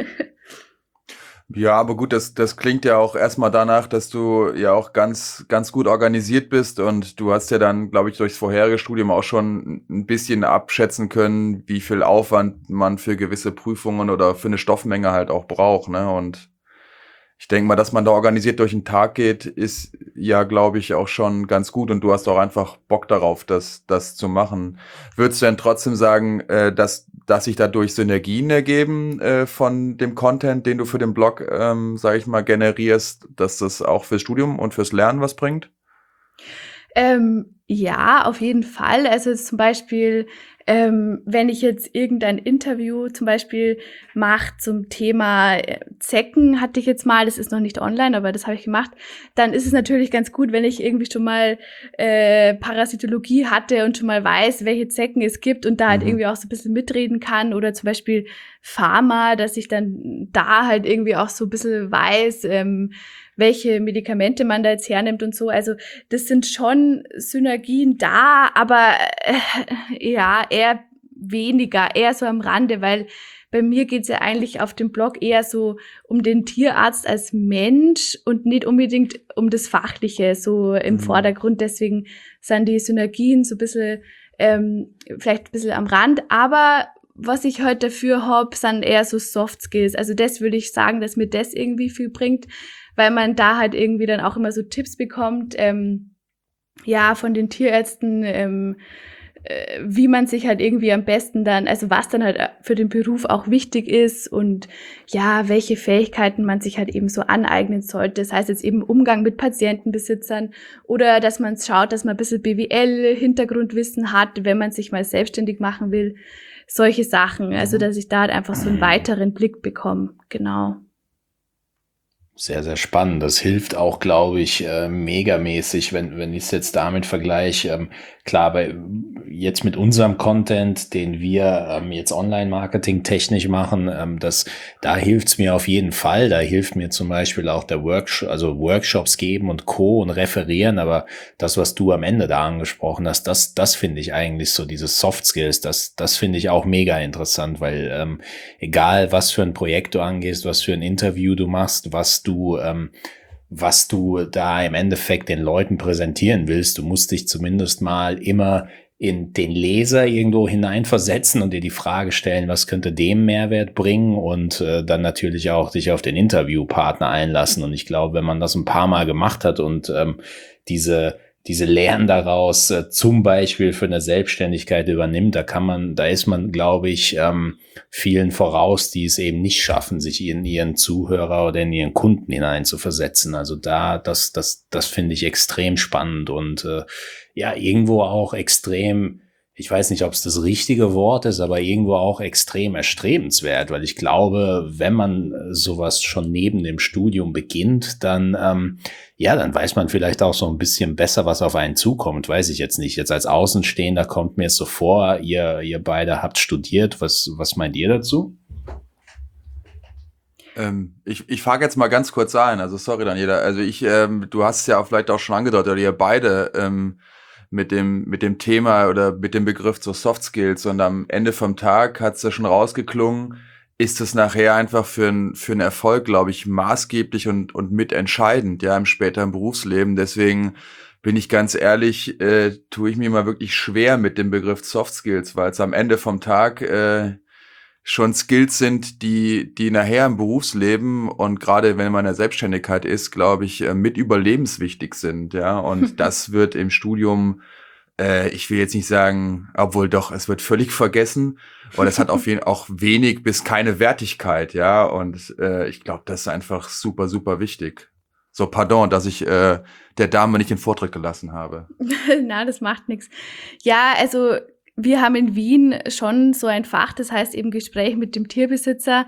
Ja, aber gut, das, das klingt ja auch erstmal danach, dass du ja auch ganz, ganz gut organisiert bist und du hast ja dann, glaube ich, durchs vorherige Studium auch schon ein bisschen abschätzen können, wie viel Aufwand man für gewisse Prüfungen oder für eine Stoffmenge halt auch braucht, ne? Und ich denke mal, dass man da organisiert durch den Tag geht, ist ja, glaube ich, auch schon ganz gut und du hast auch einfach Bock darauf, das, das zu machen. Würdest du denn trotzdem sagen, äh, dass, dass sich dadurch Synergien ergeben äh, von dem Content, den du für den Blog, ähm, sage ich mal, generierst, dass das auch fürs Studium und fürs Lernen was bringt? Ähm, ja, auf jeden Fall. Also zum Beispiel, ähm, wenn ich jetzt irgendein Interview zum Beispiel mache zum Thema äh, Zecken, hatte ich jetzt mal, das ist noch nicht online, aber das habe ich gemacht, dann ist es natürlich ganz gut, wenn ich irgendwie schon mal äh, Parasitologie hatte und schon mal weiß, welche Zecken es gibt und da halt mhm. irgendwie auch so ein bisschen mitreden kann oder zum Beispiel Pharma, dass ich dann da halt irgendwie auch so ein bisschen weiß, ähm, welche Medikamente man da jetzt hernimmt und so. Also das sind schon Synergien da, aber äh, ja, eher weniger, eher so am Rande, weil bei mir geht's ja eigentlich auf dem Blog eher so um den Tierarzt als Mensch und nicht unbedingt um das Fachliche so im mhm. Vordergrund. Deswegen sind die Synergien so ein bisschen ähm, vielleicht ein bisschen am Rand, aber was ich heute dafür habe, sind eher so Soft Skills. Also das würde ich sagen, dass mir das irgendwie viel bringt, weil man da halt irgendwie dann auch immer so Tipps bekommt, ähm, ja, von den Tierärzten, ähm, äh, wie man sich halt irgendwie am besten dann, also was dann halt für den Beruf auch wichtig ist und ja, welche Fähigkeiten man sich halt eben so aneignen sollte. Das heißt jetzt eben Umgang mit Patientenbesitzern oder dass man schaut, dass man ein bisschen B W L-Hintergrundwissen hat, wenn man sich mal selbstständig machen will. Solche Sachen, also dass ich da halt einfach so einen weiteren Blick bekomme, genau. Sehr, sehr spannend. Das hilft auch, glaube ich, äh, megamäßig, wenn, wenn ich es jetzt damit vergleiche. Ähm, klar, bei, jetzt mit unserem Content, den wir ähm, jetzt Online-Marketing technisch machen, ähm, das, da hilft's mir auf jeden Fall. Da hilft mir zum Beispiel auch der Workshop, also Workshops geben und Co. und referieren. Aber das, was du am Ende da angesprochen hast, das, das finde ich eigentlich so, diese Soft Skills, das, das finde ich auch mega interessant, weil ähm, egal, was für ein Projekt du angehst, was für ein Interview du machst, was du, ähm, was du da im Endeffekt den Leuten präsentieren willst, du musst dich zumindest mal immer in den Leser irgendwo hineinversetzen und dir die Frage stellen, was könnte dem Mehrwert bringen und äh, dann natürlich auch dich auf den Interviewpartner einlassen. Und ich glaube, wenn man das ein paar Mal gemacht hat und ähm, diese diese Lehren daraus äh, zum Beispiel für eine Selbstständigkeit übernimmt, da kann man, da ist man, glaube ich, ähm, vielen voraus, die es eben nicht schaffen, sich in ihren Zuhörer oder in ihren Kunden hineinzuversetzen. Also da, das, das, das finde ich extrem spannend und äh, ja, irgendwo auch extrem, ich weiß nicht, ob es das richtige Wort ist, aber irgendwo auch extrem erstrebenswert, weil ich glaube, wenn man sowas schon neben dem Studium beginnt, dann, ähm, ja, dann weiß man vielleicht auch so ein bisschen besser, was auf einen zukommt, weiß ich jetzt nicht. Jetzt als Außenstehender kommt mir es so vor, ihr, ihr beide habt studiert. Was, was meint ihr dazu? Ähm, ich ich frage jetzt mal ganz kurz ein, also sorry Daniela, also ich, ähm, du hast es ja auch vielleicht auch schon angedeutet, oder ihr beide, ähm, mit dem, mit dem Thema oder mit dem Begriff so Soft Skills und am Ende vom Tag hat es ja schon rausgeklungen, ist es nachher einfach für einen für einen Erfolg, glaube ich, maßgeblich und, und mitentscheidend, ja, im späteren Berufsleben. Deswegen bin ich ganz ehrlich, äh, tue ich mir mal wirklich schwer mit dem Begriff Soft Skills, weil es am Ende vom Tag äh, schon Skills sind, die die nachher im Berufsleben und gerade wenn man in der Selbstständigkeit ist, glaube ich, äh, mit überlebenswichtig sind, ja. Und das wird im Studium, äh, ich will jetzt nicht sagen, obwohl doch, es wird völlig vergessen und es hat auf jeden Fall auch wenig bis keine Wertigkeit, ja. Und äh, ich glaube, das ist einfach super, super wichtig. So, pardon, dass ich äh, der Dame nicht den Vortritt gelassen habe. Na, das macht nichts. Ja, also wir haben in Wien schon so ein Fach, das heißt eben Gespräch mit dem Tierbesitzer.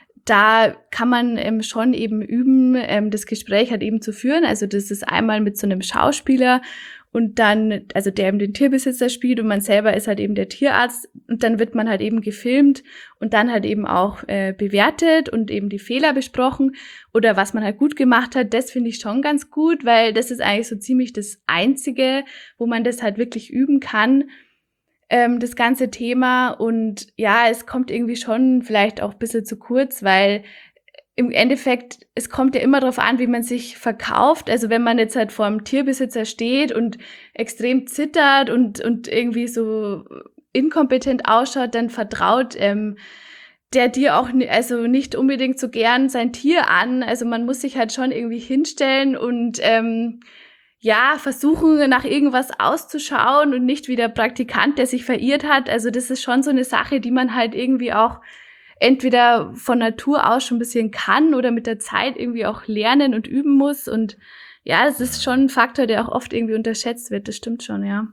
Da kann man ähm, schon eben üben, ähm, das Gespräch halt eben zu führen. Also das ist einmal mit so einem Schauspieler und dann, also der eben den Tierbesitzer spielt und man selber ist halt eben der Tierarzt und dann wird man halt eben gefilmt und dann halt eben auch äh, bewertet und eben die Fehler besprochen oder was man halt gut gemacht hat. Das finde ich schon ganz gut, weil das ist eigentlich so ziemlich das Einzige, wo man das halt wirklich üben kann. Ähm, das ganze Thema und ja, es kommt irgendwie schon vielleicht auch ein bisschen zu kurz, weil im Endeffekt, es kommt ja immer darauf an, wie man sich verkauft. Also wenn man jetzt halt vor einem Tierbesitzer steht und extrem zittert und und irgendwie so inkompetent ausschaut, dann vertraut ähm, der dir auch ni- also nicht unbedingt so gern sein Tier an. Also man muss sich halt schon irgendwie hinstellen und ähm, ja, versuchen nach irgendwas auszuschauen und nicht wie der Praktikant, der sich verirrt hat. Also das ist schon so eine Sache, die man halt irgendwie auch entweder von Natur aus schon ein bisschen kann oder mit der Zeit irgendwie auch lernen und üben muss. Und ja, das ist schon ein Faktor, der auch oft irgendwie unterschätzt wird. Das stimmt schon, ja.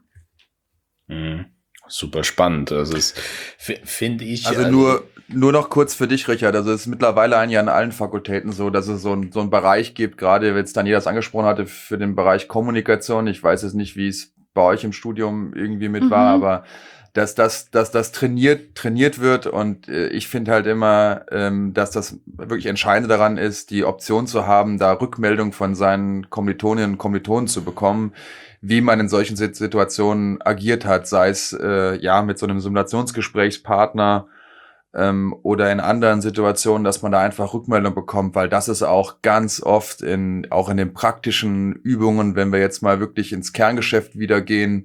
Mhm. Super spannend. Also es f- finde ich. Also nur, nur noch kurz für dich, Richard. Also es ist mittlerweile eigentlich an allen Fakultäten so, dass es so, ein, so einen Bereich gibt, gerade jetzt Daniela das angesprochen hatte, für den Bereich Kommunikation. Ich weiß jetzt nicht, wie es bei euch im Studium irgendwie mit Mhm. war, aber dass das, dass das trainiert, trainiert wird und äh, ich finde halt immer, ähm, dass das wirklich Entscheidende daran ist, die Option zu haben, da Rückmeldung von seinen Kommilitoninnen und Kommilitonen zu bekommen, wie man in solchen Sit- Situationen agiert hat, sei es äh, ja mit so einem Simulationsgesprächspartner ähm, oder in anderen Situationen, dass man da einfach Rückmeldung bekommt, weil das ist auch ganz oft in auch in den praktischen Übungen, wenn wir jetzt mal wirklich ins Kerngeschäft wieder gehen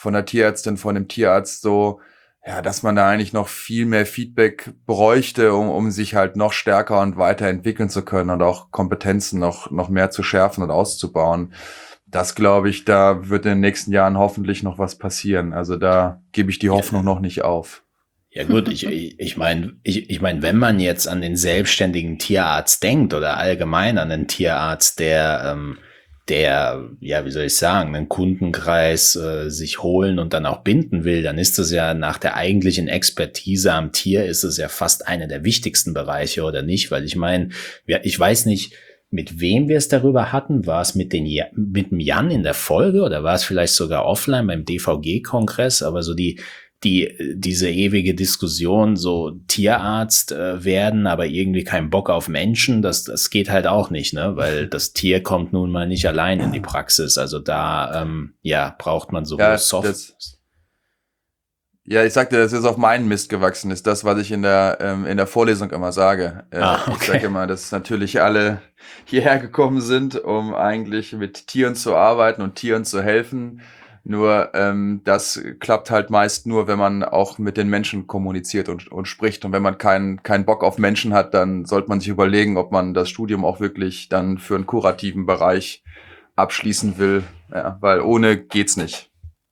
von der Tierärztin, von dem Tierarzt so, ja, dass man da eigentlich noch viel mehr Feedback bräuchte, um, um sich halt noch stärker und weiterentwickeln zu können und auch Kompetenzen noch, noch mehr zu schärfen und auszubauen. Das glaube ich, da wird in den nächsten Jahren hoffentlich noch was passieren. Also da gebe ich die Hoffnung noch nicht auf. Ja gut, ich ich, ich meine, ich, ich mein, wenn man jetzt an den selbstständigen Tierarzt denkt oder allgemein an den Tierarzt, der ähm, der, ja, wie soll ich sagen, einen Kundenkreis äh, sich holen und dann auch binden will, dann ist das ja nach der eigentlichen Expertise am Tier ist es ja fast einer der wichtigsten Bereiche, oder nicht? Weil ich meine, ich weiß nicht, mit wem wir es darüber hatten. War es mit den mit dem Jan in der Folge oder war es vielleicht sogar offline beim D V G-Kongress? Aber so die die diese ewige Diskussion, so Tierarzt äh, werden, aber irgendwie keinen Bock auf Menschen, das das geht halt auch nicht, ne? Weil das Tier kommt nun mal nicht allein in die Praxis. Also da ähm, ja braucht man sowohl Ja, Soft. das, ja, ich sagte, das ist auf meinen Mist gewachsen, ist das, was ich in der ähm, in der Vorlesung immer sage. Äh, Ah, okay. Ich sage immer, dass natürlich alle hierher gekommen sind, um eigentlich mit Tieren zu arbeiten und Tieren zu helfen. Nur ähm, das klappt halt meist nur, wenn man auch mit den Menschen kommuniziert und, und spricht. Und wenn man keinen keinen Bock auf Menschen hat, dann sollte man sich überlegen, ob man das Studium auch wirklich dann für einen kurativen Bereich abschließen will. Ja, weil ohne geht's nicht.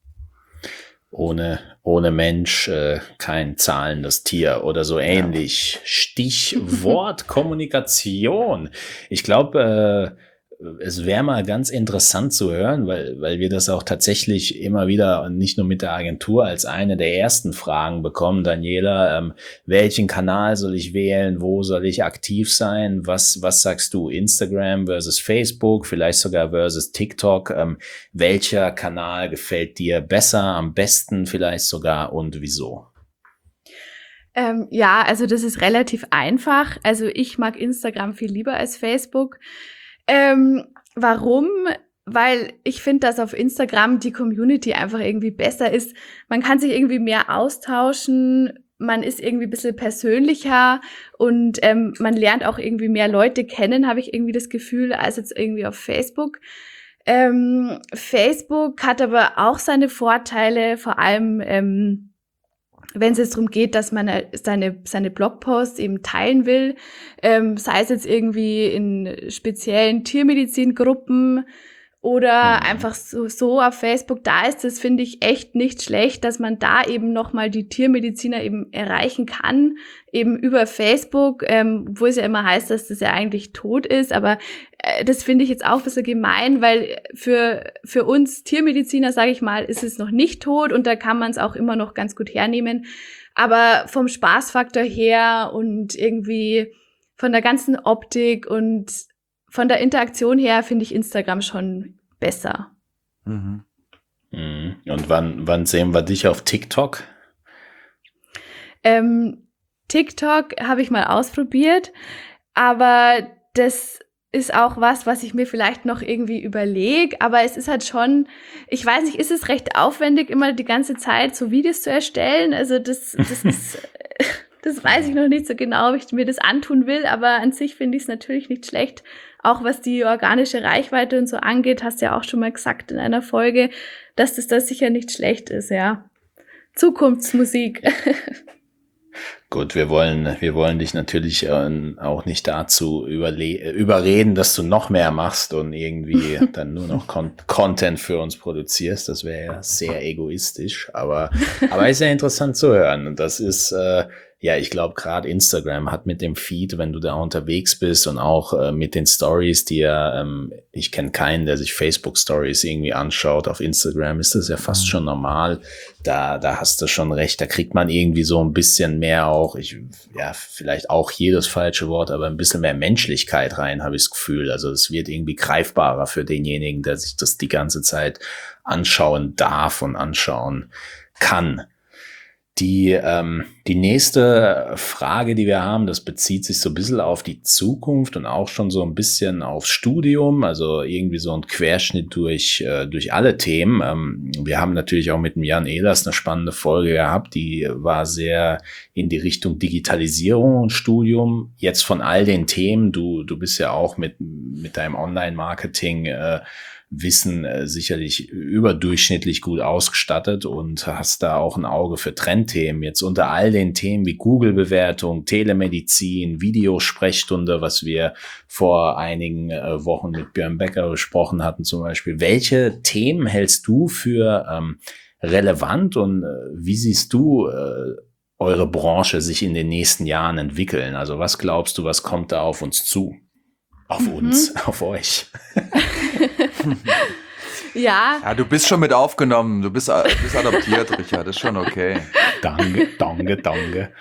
Ohne, ohne Mensch äh, kein zahlendes Tier oder so ähnlich. Stichwort Kommunikation. Ich glaube, äh, es wäre mal ganz interessant zu hören, weil, weil wir das auch tatsächlich immer wieder nicht nur mit der Agentur als eine der ersten Fragen bekommen. Daniela, ähm, welchen Kanal soll ich wählen? Wo soll ich aktiv sein? Was, was sagst du? Instagram versus Facebook, vielleicht sogar versus TikTok. Ähm, welcher Kanal gefällt dir besser, am besten vielleicht sogar und wieso? Ähm, ja, also das ist relativ einfach. Also ich mag Instagram viel lieber als Facebook. Ähm, warum? Weil ich finde, dass auf Instagram die Community einfach irgendwie besser ist. Man kann sich irgendwie mehr austauschen, man ist irgendwie ein bisschen persönlicher und ähm, man lernt auch irgendwie mehr Leute kennen, habe ich irgendwie das Gefühl, als jetzt irgendwie auf Facebook. Ähm, Facebook hat aber auch seine Vorteile, vor allem ähm, wenn es jetzt darum geht, dass man seine seine Blogposts eben teilen will, ähm, sei es jetzt irgendwie in speziellen Tiermedizingruppen oder Mhm. einfach so, so auf Facebook, da ist es, finde ich, echt nicht schlecht, dass man da eben nochmal die Tiermediziner eben erreichen kann, eben über Facebook, ähm, wo es ja immer heißt, dass das ja eigentlich tot ist, aber äh, das finde ich jetzt auch ein bisschen gemein, weil für für uns Tiermediziner, sage ich mal, ist es noch nicht tot und da kann man es auch immer noch ganz gut hernehmen, aber vom Spaßfaktor her und irgendwie von der ganzen Optik und von der Interaktion her finde ich Instagram schon besser. Mhm. Mhm. Und wann, wann sehen wir dich auf TikTok? Ähm, TikTok habe ich mal ausprobiert, aber das ist auch was, was ich mir vielleicht noch irgendwie überlege, aber es ist halt schon, ich weiß nicht, ist es recht aufwendig, immer die ganze Zeit so Videos zu erstellen? Also das, das ist, das weiß ich noch nicht so genau, ob ich mir das antun will, aber an sich finde ich es natürlich nicht schlecht, auch was die organische Reichweite und so angeht, hast du ja auch schon mal gesagt in einer Folge, dass das da sicher nicht schlecht ist, ja. Zukunftsmusik. Gut, wir wollen, wir wollen dich natürlich äh, auch nicht dazu überle- überreden, dass du noch mehr machst und irgendwie dann nur noch Con- Content für uns produzierst. Das wäre ja sehr egoistisch, aber, aber ist ja interessant zu hören. Und das ist, äh, ja, ich glaube, gerade Instagram hat mit dem Feed, wenn du da unterwegs bist und auch äh, mit den Stories, die ja, ähm, ich kenne keinen, der sich Facebook-Stories irgendwie anschaut. Auf Instagram ist das ja fast schon normal. Da, da hast du schon recht. Da kriegt man irgendwie so ein bisschen mehr auch, ich, ja, vielleicht auch hier das falsche Wort, aber ein bisschen mehr Menschlichkeit rein, habe ich das Gefühl. Also es wird irgendwie greifbarer für denjenigen, der sich das die ganze Zeit anschauen darf und anschauen kann. Die, ähm, die nächste Frage, die wir haben, das bezieht sich so ein bisschen auf die Zukunft und auch schon so ein bisschen aufs Studium, also irgendwie so ein Querschnitt durch, äh, durch alle Themen. Ähm, wir haben natürlich auch mit dem Jan Ehlers eine spannende Folge gehabt, die war sehr in die Richtung Digitalisierung und Studium. Jetzt von all den Themen, du, du bist ja auch mit, mit deinem Online-Marketing äh, Wissen äh, sicherlich überdurchschnittlich gut ausgestattet und hast da auch ein Auge für Trendthemen. Jetzt unter all den Themen wie Google-Bewertung, Telemedizin, Videosprechstunde, was wir vor einigen äh, Wochen mit Björn Becker besprochen hatten zum Beispiel. Welche Themen hältst du für ähm, relevant und äh, wie siehst du äh, eure Branche sich in den nächsten Jahren entwickeln? Also was glaubst du, was kommt da auf uns zu? Auf mhm. uns, auf euch. Ja. Ja, du bist schon mit aufgenommen, du bist, du bist adoptiert, Richard, das ist schon okay. Danke, danke, danke.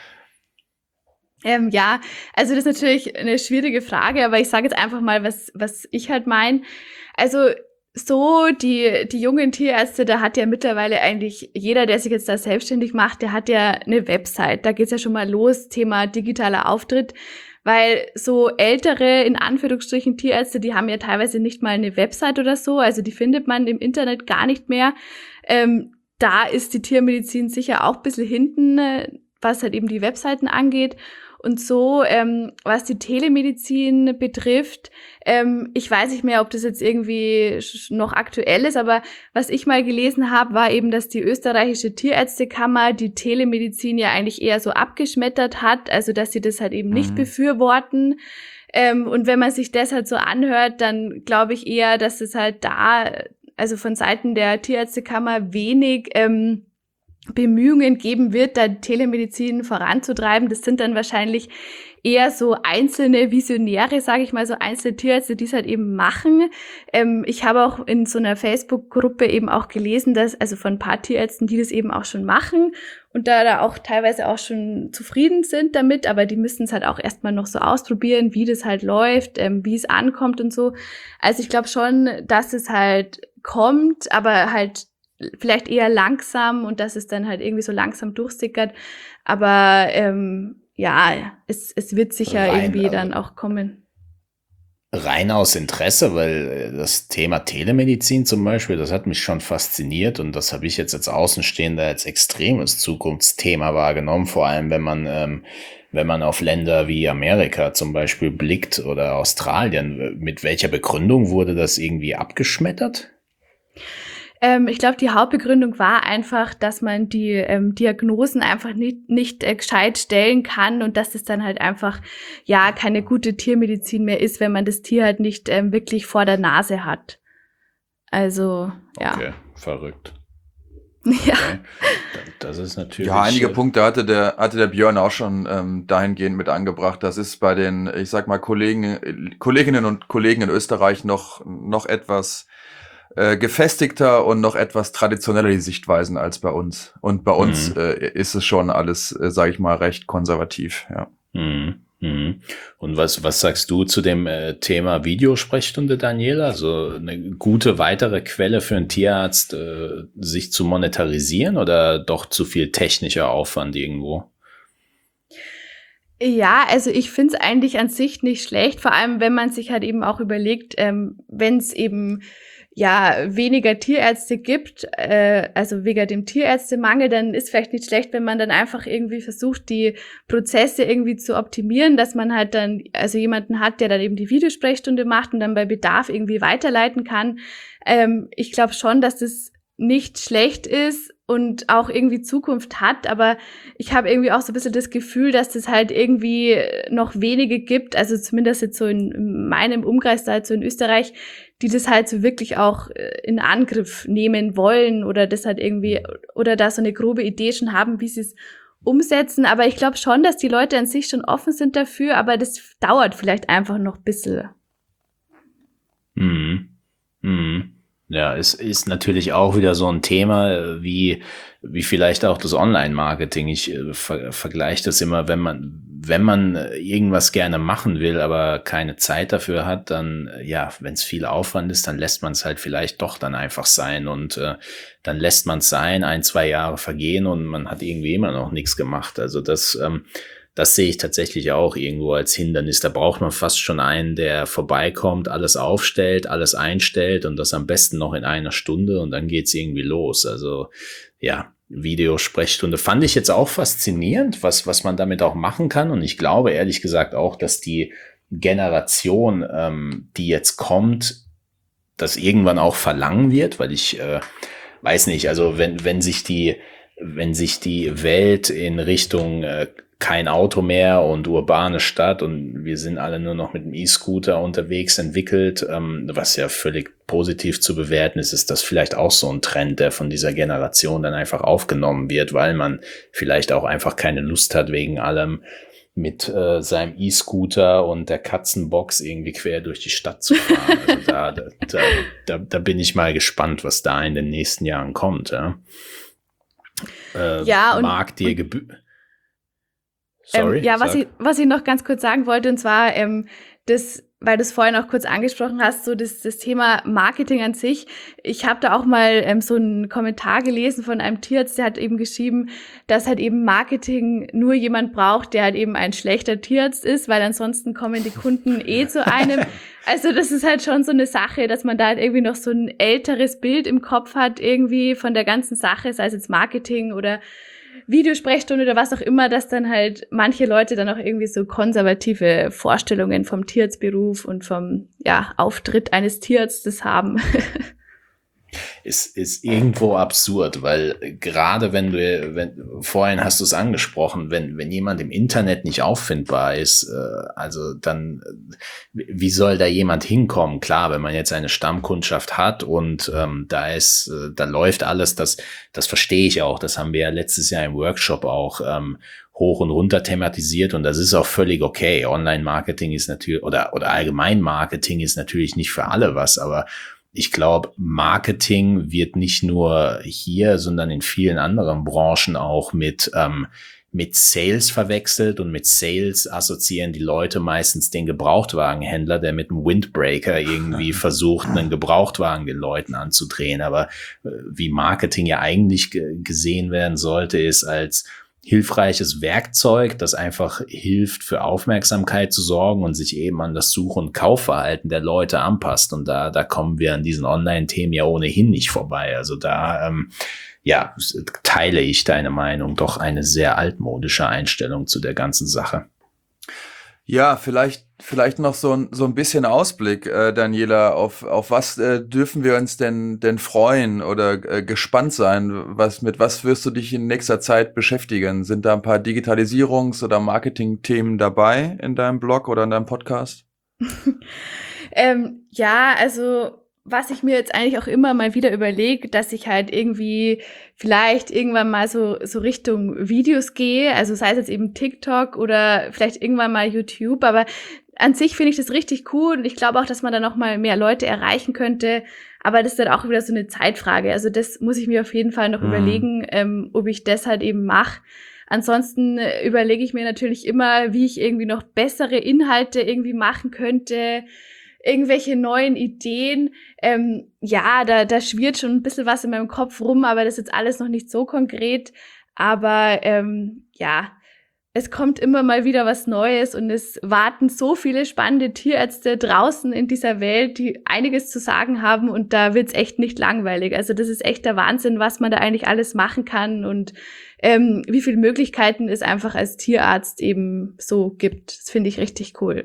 Ähm, ja, also das ist natürlich eine schwierige Frage, aber ich sage jetzt einfach mal, was, was ich halt meine. Also so, die, die jungen Tierärzte, da hat ja mittlerweile eigentlich jeder, der sich jetzt da selbstständig macht, der hat ja eine Website. Da geht's ja schon mal los, Thema digitaler Auftritt. Weil so ältere, in Anführungsstrichen, Tierärzte, die haben ja teilweise nicht mal eine Website oder so. Also die findet man im Internet gar nicht mehr. Ähm, da ist die Tiermedizin sicher auch ein bisschen hinten, äh, was halt eben die Webseiten angeht. Und so, ähm, was die Telemedizin betrifft, ähm, ich weiß nicht mehr, ob das jetzt irgendwie noch aktuell ist, aber was ich mal gelesen habe, war eben, dass die österreichische Tierärztekammer die Telemedizin ja eigentlich eher so abgeschmettert hat, also dass sie das halt eben nicht mhm. befürworten. Ähm, und wenn man sich das halt so anhört, dann glaube ich eher, dass es halt da, also von Seiten der Tierärztekammer wenig ähm, Bemühungen geben wird, da Telemedizin voranzutreiben. Das sind dann wahrscheinlich eher so einzelne Visionäre, sage ich mal, so einzelne Tierärzte, die es halt eben machen. Ähm, ich habe auch in so einer Facebook-Gruppe eben auch gelesen, dass, also von ein paar Tierärzten, die das eben auch schon machen und da, da auch teilweise auch schon zufrieden sind damit, aber die müssen es halt auch erstmal noch so ausprobieren, wie das halt läuft, ähm, wie es ankommt und so. Also ich glaube schon, dass es halt kommt, aber halt vielleicht eher langsam und dass es dann halt irgendwie so langsam durchsickert. Aber ähm, ja, es, es wird sicher Rein, irgendwie dann auch kommen. Rein aus Interesse, weil das Thema Telemedizin zum Beispiel, das hat mich schon fasziniert und das habe ich jetzt als Außenstehender als extremes Zukunftsthema wahrgenommen, vor allem wenn man ähm, wenn man auf Länder wie Amerika zum Beispiel blickt oder Australien. Mit welcher Begründung wurde das irgendwie abgeschmettert? Ähm, ich glaube, die Hauptbegründung war einfach, dass man die ähm, Diagnosen einfach nicht, nicht äh, gescheit stellen kann und dass es dann halt einfach, ja, keine gute Tiermedizin mehr ist, wenn man das Tier halt nicht ähm, wirklich vor der Nase hat. Also, ja. Okay, verrückt. Ja. Okay. Das ist natürlich. Ja, einige Punkte hatte der, hatte der Björn auch schon ähm, dahingehend mit angebracht. Das ist bei den, ich sag mal, Kollegen, Kolleginnen und Kollegen in Österreich noch, noch etwas Äh, gefestigter und noch etwas traditioneller die Sichtweisen als bei uns. Und bei uns mhm. äh, ist es schon alles, äh, sage ich mal, recht konservativ. Ja. Mhm. Mhm. Und was was sagst du zu dem äh, Thema Videosprechstunde, Daniela? Also eine gute weitere Quelle für einen Tierarzt, äh, sich zu monetarisieren oder doch zu viel technischer Aufwand irgendwo? Ja, also ich finde es eigentlich an sich nicht schlecht, vor allem wenn man sich halt eben auch überlegt, ähm, wenn es eben ja weniger Tierärzte gibt, äh, also wegen dem Tierärztemangel, dann ist vielleicht nicht schlecht, wenn man dann einfach irgendwie versucht, die Prozesse irgendwie zu optimieren, dass man halt dann also jemanden hat, der dann eben die Videosprechstunde macht und dann bei Bedarf irgendwie weiterleiten kann. Ähm, ich glaube schon, dass das nicht schlecht ist und auch irgendwie Zukunft hat, aber ich habe irgendwie auch so ein bisschen das Gefühl, dass das halt irgendwie noch wenige gibt, also zumindest jetzt so in meinem Umkreis da, so in Österreich, die das halt so wirklich auch in Angriff nehmen wollen oder das halt irgendwie, oder da so eine grobe Idee schon haben, wie sie es umsetzen, aber ich glaube schon, dass die Leute an sich schon offen sind dafür, aber das dauert vielleicht einfach noch ein bisschen. Mhm. Mhm. Ja, es ist natürlich auch wieder so ein Thema, wie, wie vielleicht auch das Online-Marketing. Ich äh, ver vergleiche das immer, wenn man, wenn man irgendwas gerne machen will, aber keine Zeit dafür hat, dann, ja, wenn es viel Aufwand ist, dann lässt man es halt vielleicht doch dann einfach sein und äh, dann lässt man es sein, ein, zwei Jahre vergehen und man hat irgendwie immer noch nichts gemacht. Also das, ähm, Das sehe ich tatsächlich auch irgendwo als Hindernis. Da braucht man fast schon einen, der vorbeikommt, alles aufstellt, alles einstellt und das am besten noch in einer Stunde und dann geht's irgendwie los. Also ja, Videosprechstunde fand ich jetzt auch faszinierend, was, was man damit auch machen kann. Und ich glaube ehrlich gesagt auch, dass die Generation, ähm, die jetzt kommt, das irgendwann auch verlangen wird, weil ich äh, weiß nicht, also wenn, wenn sich die, wenn sich die Welt in Richtung äh, kein Auto mehr und urbane Stadt und wir sind alle nur noch mit dem E-Scooter unterwegs entwickelt, ähm, was ja völlig positiv zu bewerten ist, ist das vielleicht auch so ein Trend, der von dieser Generation dann einfach aufgenommen wird, weil man vielleicht auch einfach keine Lust hat, wegen allem mit äh, seinem E-Scooter und der Katzenbox irgendwie quer durch die Stadt zu fahren. Also da, da, da, da, da bin ich mal gespannt, was da in den nächsten Jahren kommt. Ja, äh, ja und, mag dir und gebühr. Sorry, ähm, ja, was sag. ich, was ich noch ganz kurz sagen wollte, und zwar, ähm, das, weil du es vorhin auch kurz angesprochen hast, so das, das Thema Marketing an sich. Ich habe da auch mal ähm, so einen Kommentar gelesen von einem Tierarzt, der hat eben geschrieben, dass halt eben Marketing nur jemand braucht, der halt eben ein schlechter Tierarzt ist, weil ansonsten kommen die Kunden eh zu einem. Also das ist halt schon so eine Sache, dass man da halt irgendwie noch so ein älteres Bild im Kopf hat, irgendwie von der ganzen Sache, sei es jetzt Marketing oder Videosprechstunde oder was auch immer, dass dann halt manche Leute dann auch irgendwie so konservative Vorstellungen vom Tierarztberuf und vom ja, Auftritt eines Tierarztes haben. Ist, ist irgendwo absurd, weil gerade wenn du, wenn, vorhin hast du es angesprochen, wenn, wenn jemand im Internet nicht auffindbar ist, äh, also dann, wie soll da jemand hinkommen? Klar, wenn man jetzt eine Stammkundschaft hat und ähm, da ist, äh, da läuft alles, das, das verstehe ich auch, das haben wir ja letztes Jahr im Workshop auch ähm, hoch und runter thematisiert und das ist auch völlig okay. Online-Marketing ist natürlich, oder, oder Allgemein-Marketing ist natürlich nicht für alle was, aber ich glaube, Marketing wird nicht nur hier, sondern in vielen anderen Branchen auch mit ähm, mit Sales verwechselt und mit Sales assoziieren die Leute meistens den Gebrauchtwagenhändler, der mit einem Windbreaker irgendwie versucht, einen Gebrauchtwagen den Leuten anzudrehen. Aber äh, wie Marketing ja eigentlich ge- gesehen werden sollte, ist als hilfreiches Werkzeug, das einfach hilft, für Aufmerksamkeit zu sorgen und sich eben an das Such- und Kaufverhalten der Leute anpasst. Und da, da kommen wir an diesen Online-Themen ja ohnehin nicht vorbei. Also da, ähm, ja, teile ich deine Meinung, doch eine sehr altmodische Einstellung zu der ganzen Sache. Ja, vielleicht, vielleicht noch so ein, so ein bisschen Ausblick, äh, Daniela, auf, auf was äh, dürfen wir uns denn, denn freuen oder äh, gespannt sein? Was, mit was wirst du dich in nächster Zeit beschäftigen? Sind da ein paar Digitalisierungs- oder Marketing-Themen dabei in deinem Blog oder in deinem Podcast? ähm, ja, also was ich mir jetzt eigentlich auch immer mal wieder überlege, dass ich halt irgendwie vielleicht irgendwann mal so so Richtung Videos gehe, also sei es jetzt eben TikTok oder vielleicht irgendwann mal YouTube, aber an sich finde ich das richtig cool und ich glaube auch, dass man da noch mal mehr Leute erreichen könnte, aber das ist dann auch wieder so eine Zeitfrage, also das muss ich mir auf jeden Fall noch mhm. überlegen, ähm, ob ich das halt eben mache. Ansonsten äh, überlege ich mir natürlich immer, wie ich irgendwie noch bessere Inhalte irgendwie machen könnte, irgendwelche neuen Ideen. Ähm, ja, da, da schwirrt schon ein bisschen was in meinem Kopf rum, aber das ist jetzt alles noch nicht so konkret. Aber ähm, ja, es kommt immer mal wieder was Neues und es warten so viele spannende Tierärzte draußen in dieser Welt, die einiges zu sagen haben und da wird's echt nicht langweilig. Also das ist echt der Wahnsinn, was man da eigentlich alles machen kann und ähm, wie viele Möglichkeiten es einfach als Tierarzt eben so gibt. Das finde ich richtig cool.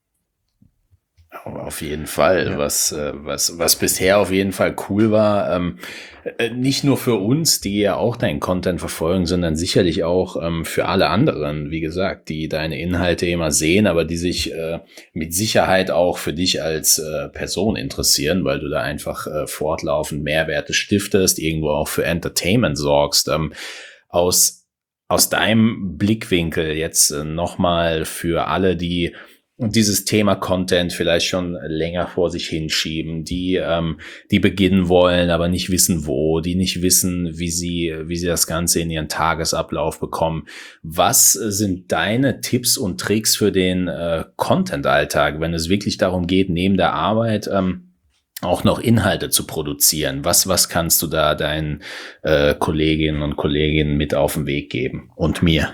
Auf jeden Fall, ja. was, was, was bisher auf jeden Fall cool war, ähm, nicht nur für uns, die ja auch deinen Content verfolgen, sondern sicherlich auch ähm, für alle anderen, wie gesagt, die deine Inhalte immer sehen, aber die sich äh, mit Sicherheit auch für dich als äh, Person interessieren, weil du da einfach äh, fortlaufend Mehrwerte stiftest, irgendwo auch für Entertainment sorgst. Ähm, aus, aus deinem Blickwinkel jetzt äh, nochmal für alle, die und dieses Thema Content vielleicht schon länger vor sich hinschieben, die ähm, die beginnen wollen, aber nicht wissen wo, die nicht wissen, wie sie wie sie das Ganze in ihren Tagesablauf bekommen. Was sind deine Tipps und Tricks für den äh, Content-Alltag, wenn es wirklich darum geht, neben der Arbeit ähm, auch noch Inhalte zu produzieren? Was was kannst du da deinen äh, Kolleginnen und Kollegen mit auf den Weg geben und mir?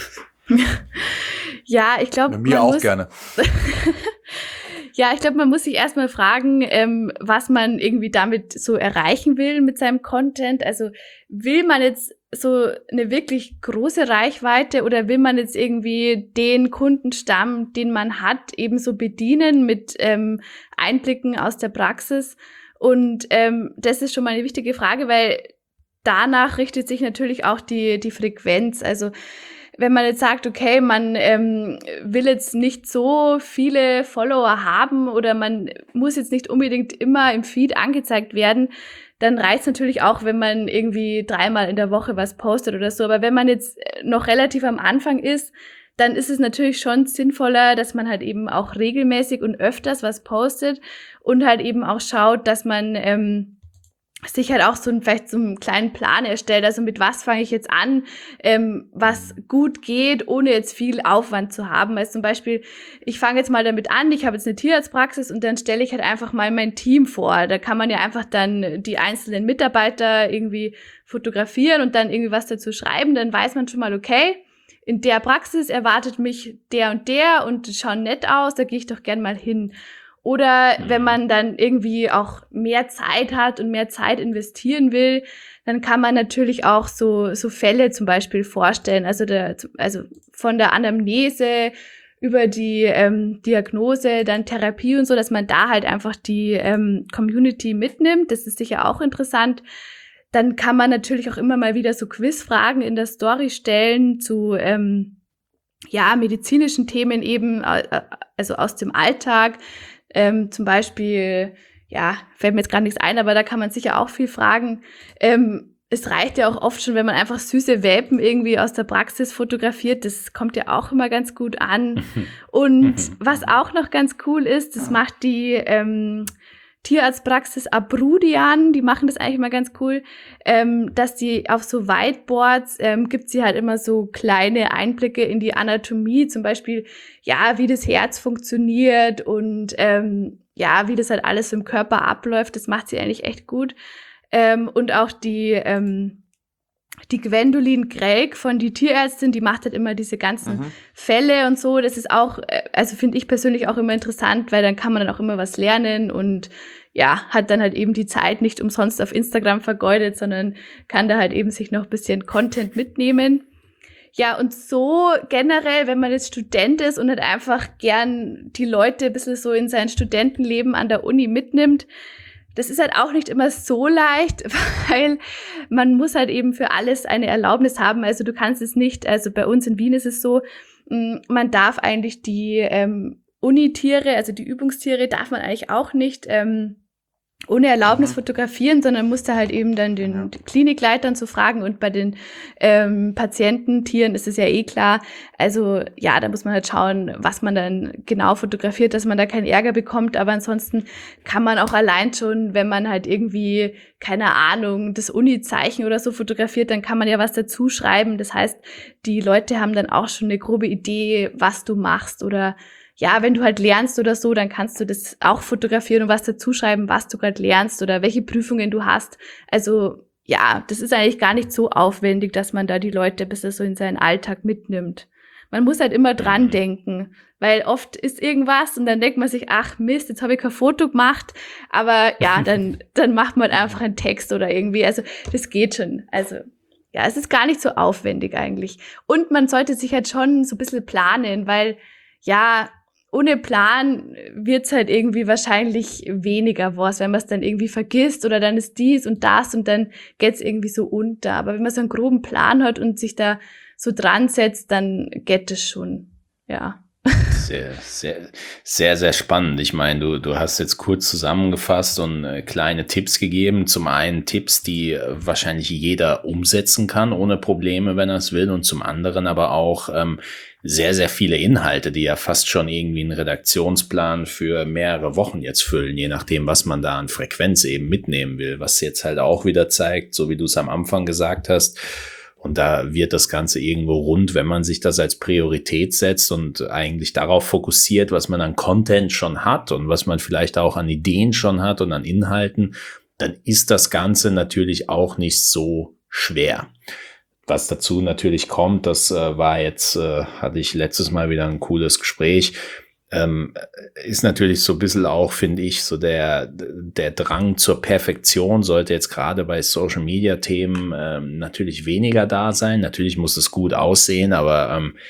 Ja, ich glaube, mir auch muss, gerne. Ja, ich glaube, man muss sich erstmal fragen, ähm, was man irgendwie damit so erreichen will mit seinem Content. Also will man jetzt so eine wirklich große Reichweite oder will man jetzt irgendwie den Kundenstamm, den man hat, eben so bedienen mit ähm, Einblicken aus der Praxis? Und ähm, das ist schon mal eine wichtige Frage, weil danach richtet sich natürlich auch die, die Frequenz. Also wenn man jetzt sagt, okay, man ähm, will jetzt nicht so viele Follower haben oder man muss jetzt nicht unbedingt immer im Feed angezeigt werden, dann reicht es natürlich auch, wenn man irgendwie dreimal in der Woche was postet oder so. Aber wenn man jetzt noch relativ am Anfang ist, dann ist es natürlich schon sinnvoller, dass man halt eben auch regelmäßig und öfters was postet und halt eben auch schaut, dass man ähm, sich halt auch so ein, vielleicht so einen kleinen Plan erstellt, also mit was fange ich jetzt an, ähm, was gut geht, ohne jetzt viel Aufwand zu haben. Also zum Beispiel, ich fange jetzt mal damit an, ich habe jetzt eine Tierarztpraxis und dann stelle ich halt einfach mal mein Team vor. Da kann man ja einfach dann die einzelnen Mitarbeiter irgendwie fotografieren und dann irgendwie was dazu schreiben, dann weiß man schon mal, okay, in der Praxis erwartet mich der und der und die schauen nett aus, da gehe ich doch gern mal hin. Oder wenn man dann irgendwie auch mehr Zeit hat und mehr Zeit investieren will, dann kann man natürlich auch so so Fälle zum Beispiel vorstellen. Also der, also von der Anamnese über die ähm, Diagnose, dann Therapie und so, dass man da halt einfach die ähm, Community mitnimmt. Das ist sicher auch interessant. Dann kann man natürlich auch immer mal wieder so Quizfragen in der Story stellen zu ähm, ja medizinischen Themen eben, also aus dem Alltag. Ähm, zum Beispiel, ja, fällt mir jetzt gerade nichts ein, aber da kann man sicher auch viel fragen. Ähm, es reicht ja auch oft schon, wenn man einfach süße Welpen irgendwie aus der Praxis fotografiert. Das kommt ja auch immer ganz gut an. Und was auch noch ganz cool ist, das macht die ähm, Tierarztpraxis Abrudian, die machen das eigentlich immer ganz cool, ähm, dass die auf so Whiteboards ähm, gibt sie halt immer so kleine Einblicke in die Anatomie, zum Beispiel, ja, wie das Herz funktioniert und ähm, ja, wie das halt alles im Körper abläuft, das macht sie eigentlich echt gut. Ähm, und auch die ähm, die Gwendolin Grelk von die Tierärztin, die macht halt immer diese ganzen mhm. Fälle und so. Das ist auch, also finde ich persönlich auch immer interessant, weil dann kann man dann auch immer was lernen und ja, hat dann halt eben die Zeit nicht umsonst auf Instagram vergeudet, sondern kann da halt eben sich noch ein bisschen Content mitnehmen. Ja, und so generell, wenn man jetzt Student ist und halt einfach gern die Leute ein bisschen so in sein Studentenleben an der Uni mitnimmt, das ist halt auch nicht immer so leicht, weil man muss halt eben für alles eine Erlaubnis haben. Also du kannst es nicht, also bei uns in Wien ist es so, man darf eigentlich die ähm, Unitiere, also die Übungstiere, darf man eigentlich auch nicht ähm, ohne Erlaubnis mhm. fotografieren, sondern muss da halt eben dann den ja. Klinikleitern zu fragen und bei den ähm, Patiententieren ist es ja eh klar. Also ja, da muss man halt schauen, was man dann genau fotografiert, dass man da keinen Ärger bekommt, aber ansonsten kann man auch allein schon, wenn man halt irgendwie, keine Ahnung, das Uni-Zeichen oder so fotografiert, dann kann man ja was dazu schreiben. Das heißt, die Leute haben dann auch schon eine grobe Idee, was du machst oder ja, wenn du halt lernst oder so, dann kannst du das auch fotografieren und was dazu schreiben, was du gerade lernst oder welche Prüfungen du hast. Also ja, das ist eigentlich gar nicht so aufwendig, dass man da die Leute ein bisschen so in seinen Alltag mitnimmt. Man muss halt immer dran denken, weil oft ist irgendwas und dann denkt man sich, ach Mist, jetzt habe ich kein Foto gemacht, aber ja, dann dann macht man einfach einen Text oder irgendwie, also das geht schon. Also ja, es ist gar nicht so aufwendig eigentlich. Und man sollte sich halt schon so ein bisschen planen, weil ja, ohne Plan wird's halt irgendwie wahrscheinlich weniger was, wenn man es dann irgendwie vergisst oder dann ist dies und das und dann geht's irgendwie so unter. Aber wenn man so einen groben Plan hat und sich da so dran setzt, dann geht es schon, ja. Sehr, sehr, sehr, sehr spannend. Ich meine, du, du hast jetzt kurz zusammengefasst und äh, kleine Tipps gegeben. Zum einen Tipps, die äh, wahrscheinlich jeder umsetzen kann, ohne Probleme, wenn er es will. Und zum anderen aber auch ähm, sehr, sehr viele Inhalte, die ja fast schon irgendwie einen Redaktionsplan für mehrere Wochen jetzt füllen, je nachdem, was man da an Frequenz eben mitnehmen will. Was jetzt halt auch wieder zeigt, so wie du es am Anfang gesagt hast, und da wird das Ganze irgendwo rund, wenn man sich das als Priorität setzt und eigentlich darauf fokussiert, was man an Content schon hat und was man vielleicht auch an Ideen schon hat und an Inhalten, dann ist das Ganze natürlich auch nicht so schwer. Was dazu natürlich kommt, das äh, war jetzt, äh, hatte ich letztes Mal wieder ein cooles Gespräch, ähm, ist natürlich so ein bisschen auch, finde ich, so der der Drang zur Perfektion sollte jetzt gerade bei Social-Media-Themen ähm, natürlich weniger da sein. Natürlich muss es gut aussehen, aber ähm,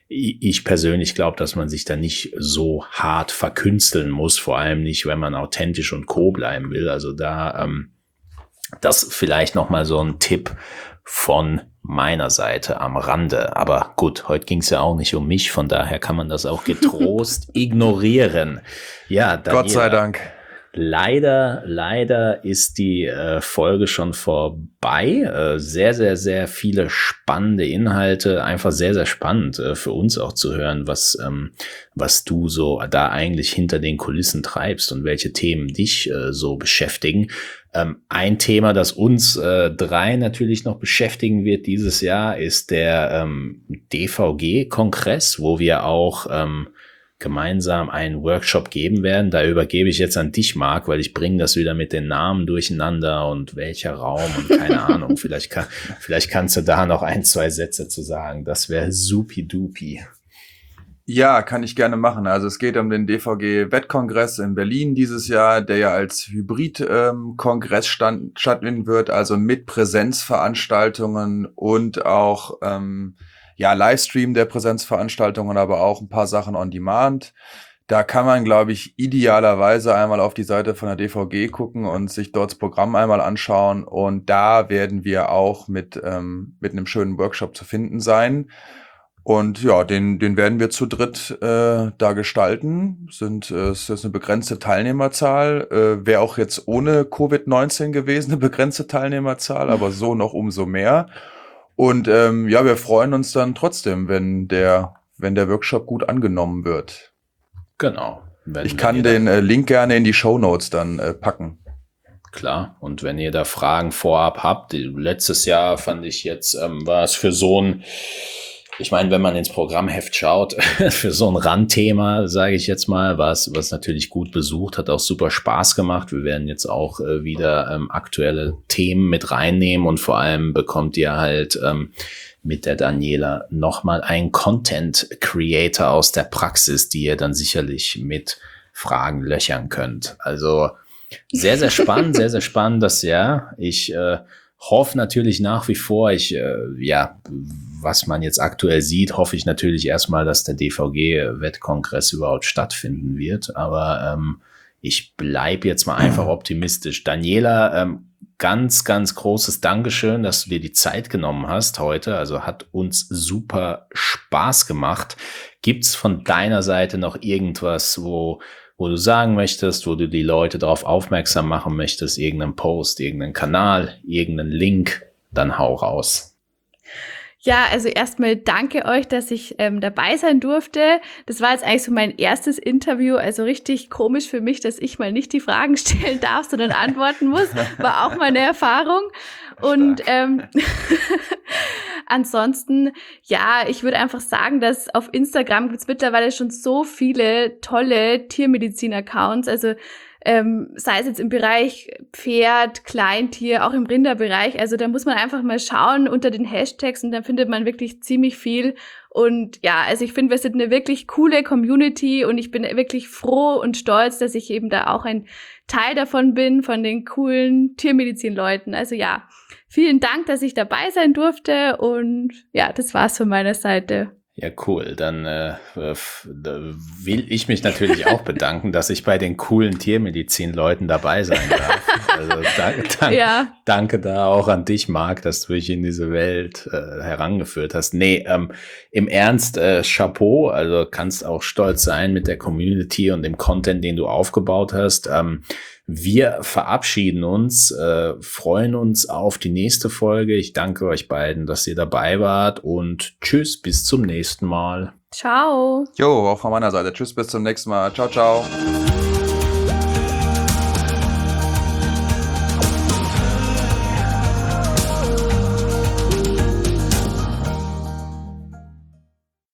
ich persönlich glaube, dass man sich da nicht so hart verkünsteln muss, vor allem nicht, wenn man authentisch und co bleiben will. Also da, ähm, das vielleicht nochmal so ein Tipp von meiner Seite am Rande. Aber gut, heute ging es ja auch nicht um mich, von daher kann man das auch getrost ignorieren. Ja, Daniela, Gott sei Dank. Leider, leider ist die äh, Folge schon vorbei. Äh, sehr, sehr, sehr viele spannende Inhalte. Einfach sehr, sehr spannend äh, für uns auch zu hören, was, ähm, was du so da eigentlich hinter den Kulissen treibst und welche Themen dich äh, so beschäftigen. Ähm, ein Thema, das uns äh, drei natürlich noch beschäftigen wird dieses Jahr, ist der ähm, D V G-Kongress, wo wir auch ähm, gemeinsam einen Workshop geben werden. Da übergebe ich jetzt an dich, Marc, weil ich bringe das wieder mit den Namen durcheinander und welcher Raum und keine Ahnung. Vielleicht, kann, vielleicht kannst du da noch ein, zwei Sätze zu sagen. Das wäre supi-dupi. Ja, kann ich gerne machen. Also es geht um den D V G-Wettkongress in Berlin dieses Jahr, der ja als Hybrid-Kongress ähm, stattfinden wird, also mit Präsenzveranstaltungen und auch ähm, ja, Livestream der Präsenzveranstaltungen, aber auch ein paar Sachen on Demand. Da kann man, glaube ich, idealerweise einmal auf die Seite von der D V G gucken und sich dort das Programm einmal anschauen. Und da werden wir auch mit ähm, mit einem schönen Workshop zu finden sein. Und ja, den den werden wir zu dritt äh, da gestalten. Sind äh, es ist eine begrenzte Teilnehmerzahl. Äh, Wäre auch jetzt ohne Covid neunzehn gewesen, eine begrenzte Teilnehmerzahl, aber so noch umso mehr. Und ähm, ja, wir freuen uns dann trotzdem, wenn der, wenn der Workshop gut angenommen wird. Genau. Wenn, ich kann den äh, Link gerne in die Shownotes dann äh, packen. Klar. Und wenn ihr da Fragen vorab habt, letztes Jahr fand ich jetzt, ähm, war es für so ein, ich meine, wenn man ins Programmheft schaut, für so ein Randthema, sage ich jetzt mal, war es was natürlich gut besucht, hat auch super Spaß gemacht. Wir werden jetzt auch äh, wieder ähm, aktuelle Themen mit reinnehmen und vor allem bekommt ihr halt ähm, mit der Daniela nochmal einen Content Creator aus der Praxis, die ihr dann sicherlich mit Fragen löchern könnt. Also sehr, sehr spannend, sehr, sehr spannend das Jahr. Ich äh, hoffe natürlich nach wie vor, ich, äh, ja, was man jetzt aktuell sieht, hoffe ich natürlich erstmal, dass der D V G-Wettkongress überhaupt stattfinden wird. Aber ähm, ich bleibe jetzt mal einfach optimistisch. Daniela, ähm, ganz, ganz großes Dankeschön, dass du dir die Zeit genommen hast heute. Also hat uns super Spaß gemacht. Gibt's von deiner Seite noch irgendwas, wo wo du sagen möchtest, wo du die Leute darauf aufmerksam machen möchtest, irgendeinen Post, irgendeinen Kanal, irgendeinen Link, dann hau raus. Ja, also erstmal danke euch, dass ich ähm, dabei sein durfte. Das war jetzt eigentlich so mein erstes Interview, also richtig komisch für mich, dass ich mal nicht die Fragen stellen darf, sondern antworten muss. War auch meine Erfahrung. Und ähm, ansonsten, ja, ich würde einfach sagen, dass auf Instagram gibt es mittlerweile schon so viele tolle Tiermedizin-Accounts, also ähm, sei es jetzt im Bereich Pferd, Kleintier, auch im Rinderbereich. Also da muss man einfach mal schauen unter den Hashtags und dann findet man wirklich ziemlich viel. Und ja, also ich finde, wir sind eine wirklich coole Community und ich bin wirklich froh und stolz, dass ich eben da auch ein Teil davon bin, von den coolen Tiermedizin-Leuten. Also ja, vielen Dank, dass ich dabei sein durfte und ja, das war's von meiner Seite. Ja, cool. Dann äh, will ich mich natürlich auch bedanken, dass ich bei den coolen Tiermedizin-Leuten dabei sein darf. Also danke, danke, ja. danke da auch an dich, Marc, dass du mich in diese Welt äh, herangeführt hast. Nee, ähm, im Ernst, äh, Chapeau. Also kannst auch stolz sein mit der Community und dem Content, den du aufgebaut hast. Ähm, Wir verabschieden uns, äh, freuen uns auf die nächste Folge. Ich danke euch beiden, dass ihr dabei wart und tschüss, bis zum nächsten Mal. Ciao. Jo, auch von meiner Seite. Tschüss, bis zum nächsten Mal. Ciao, ciao.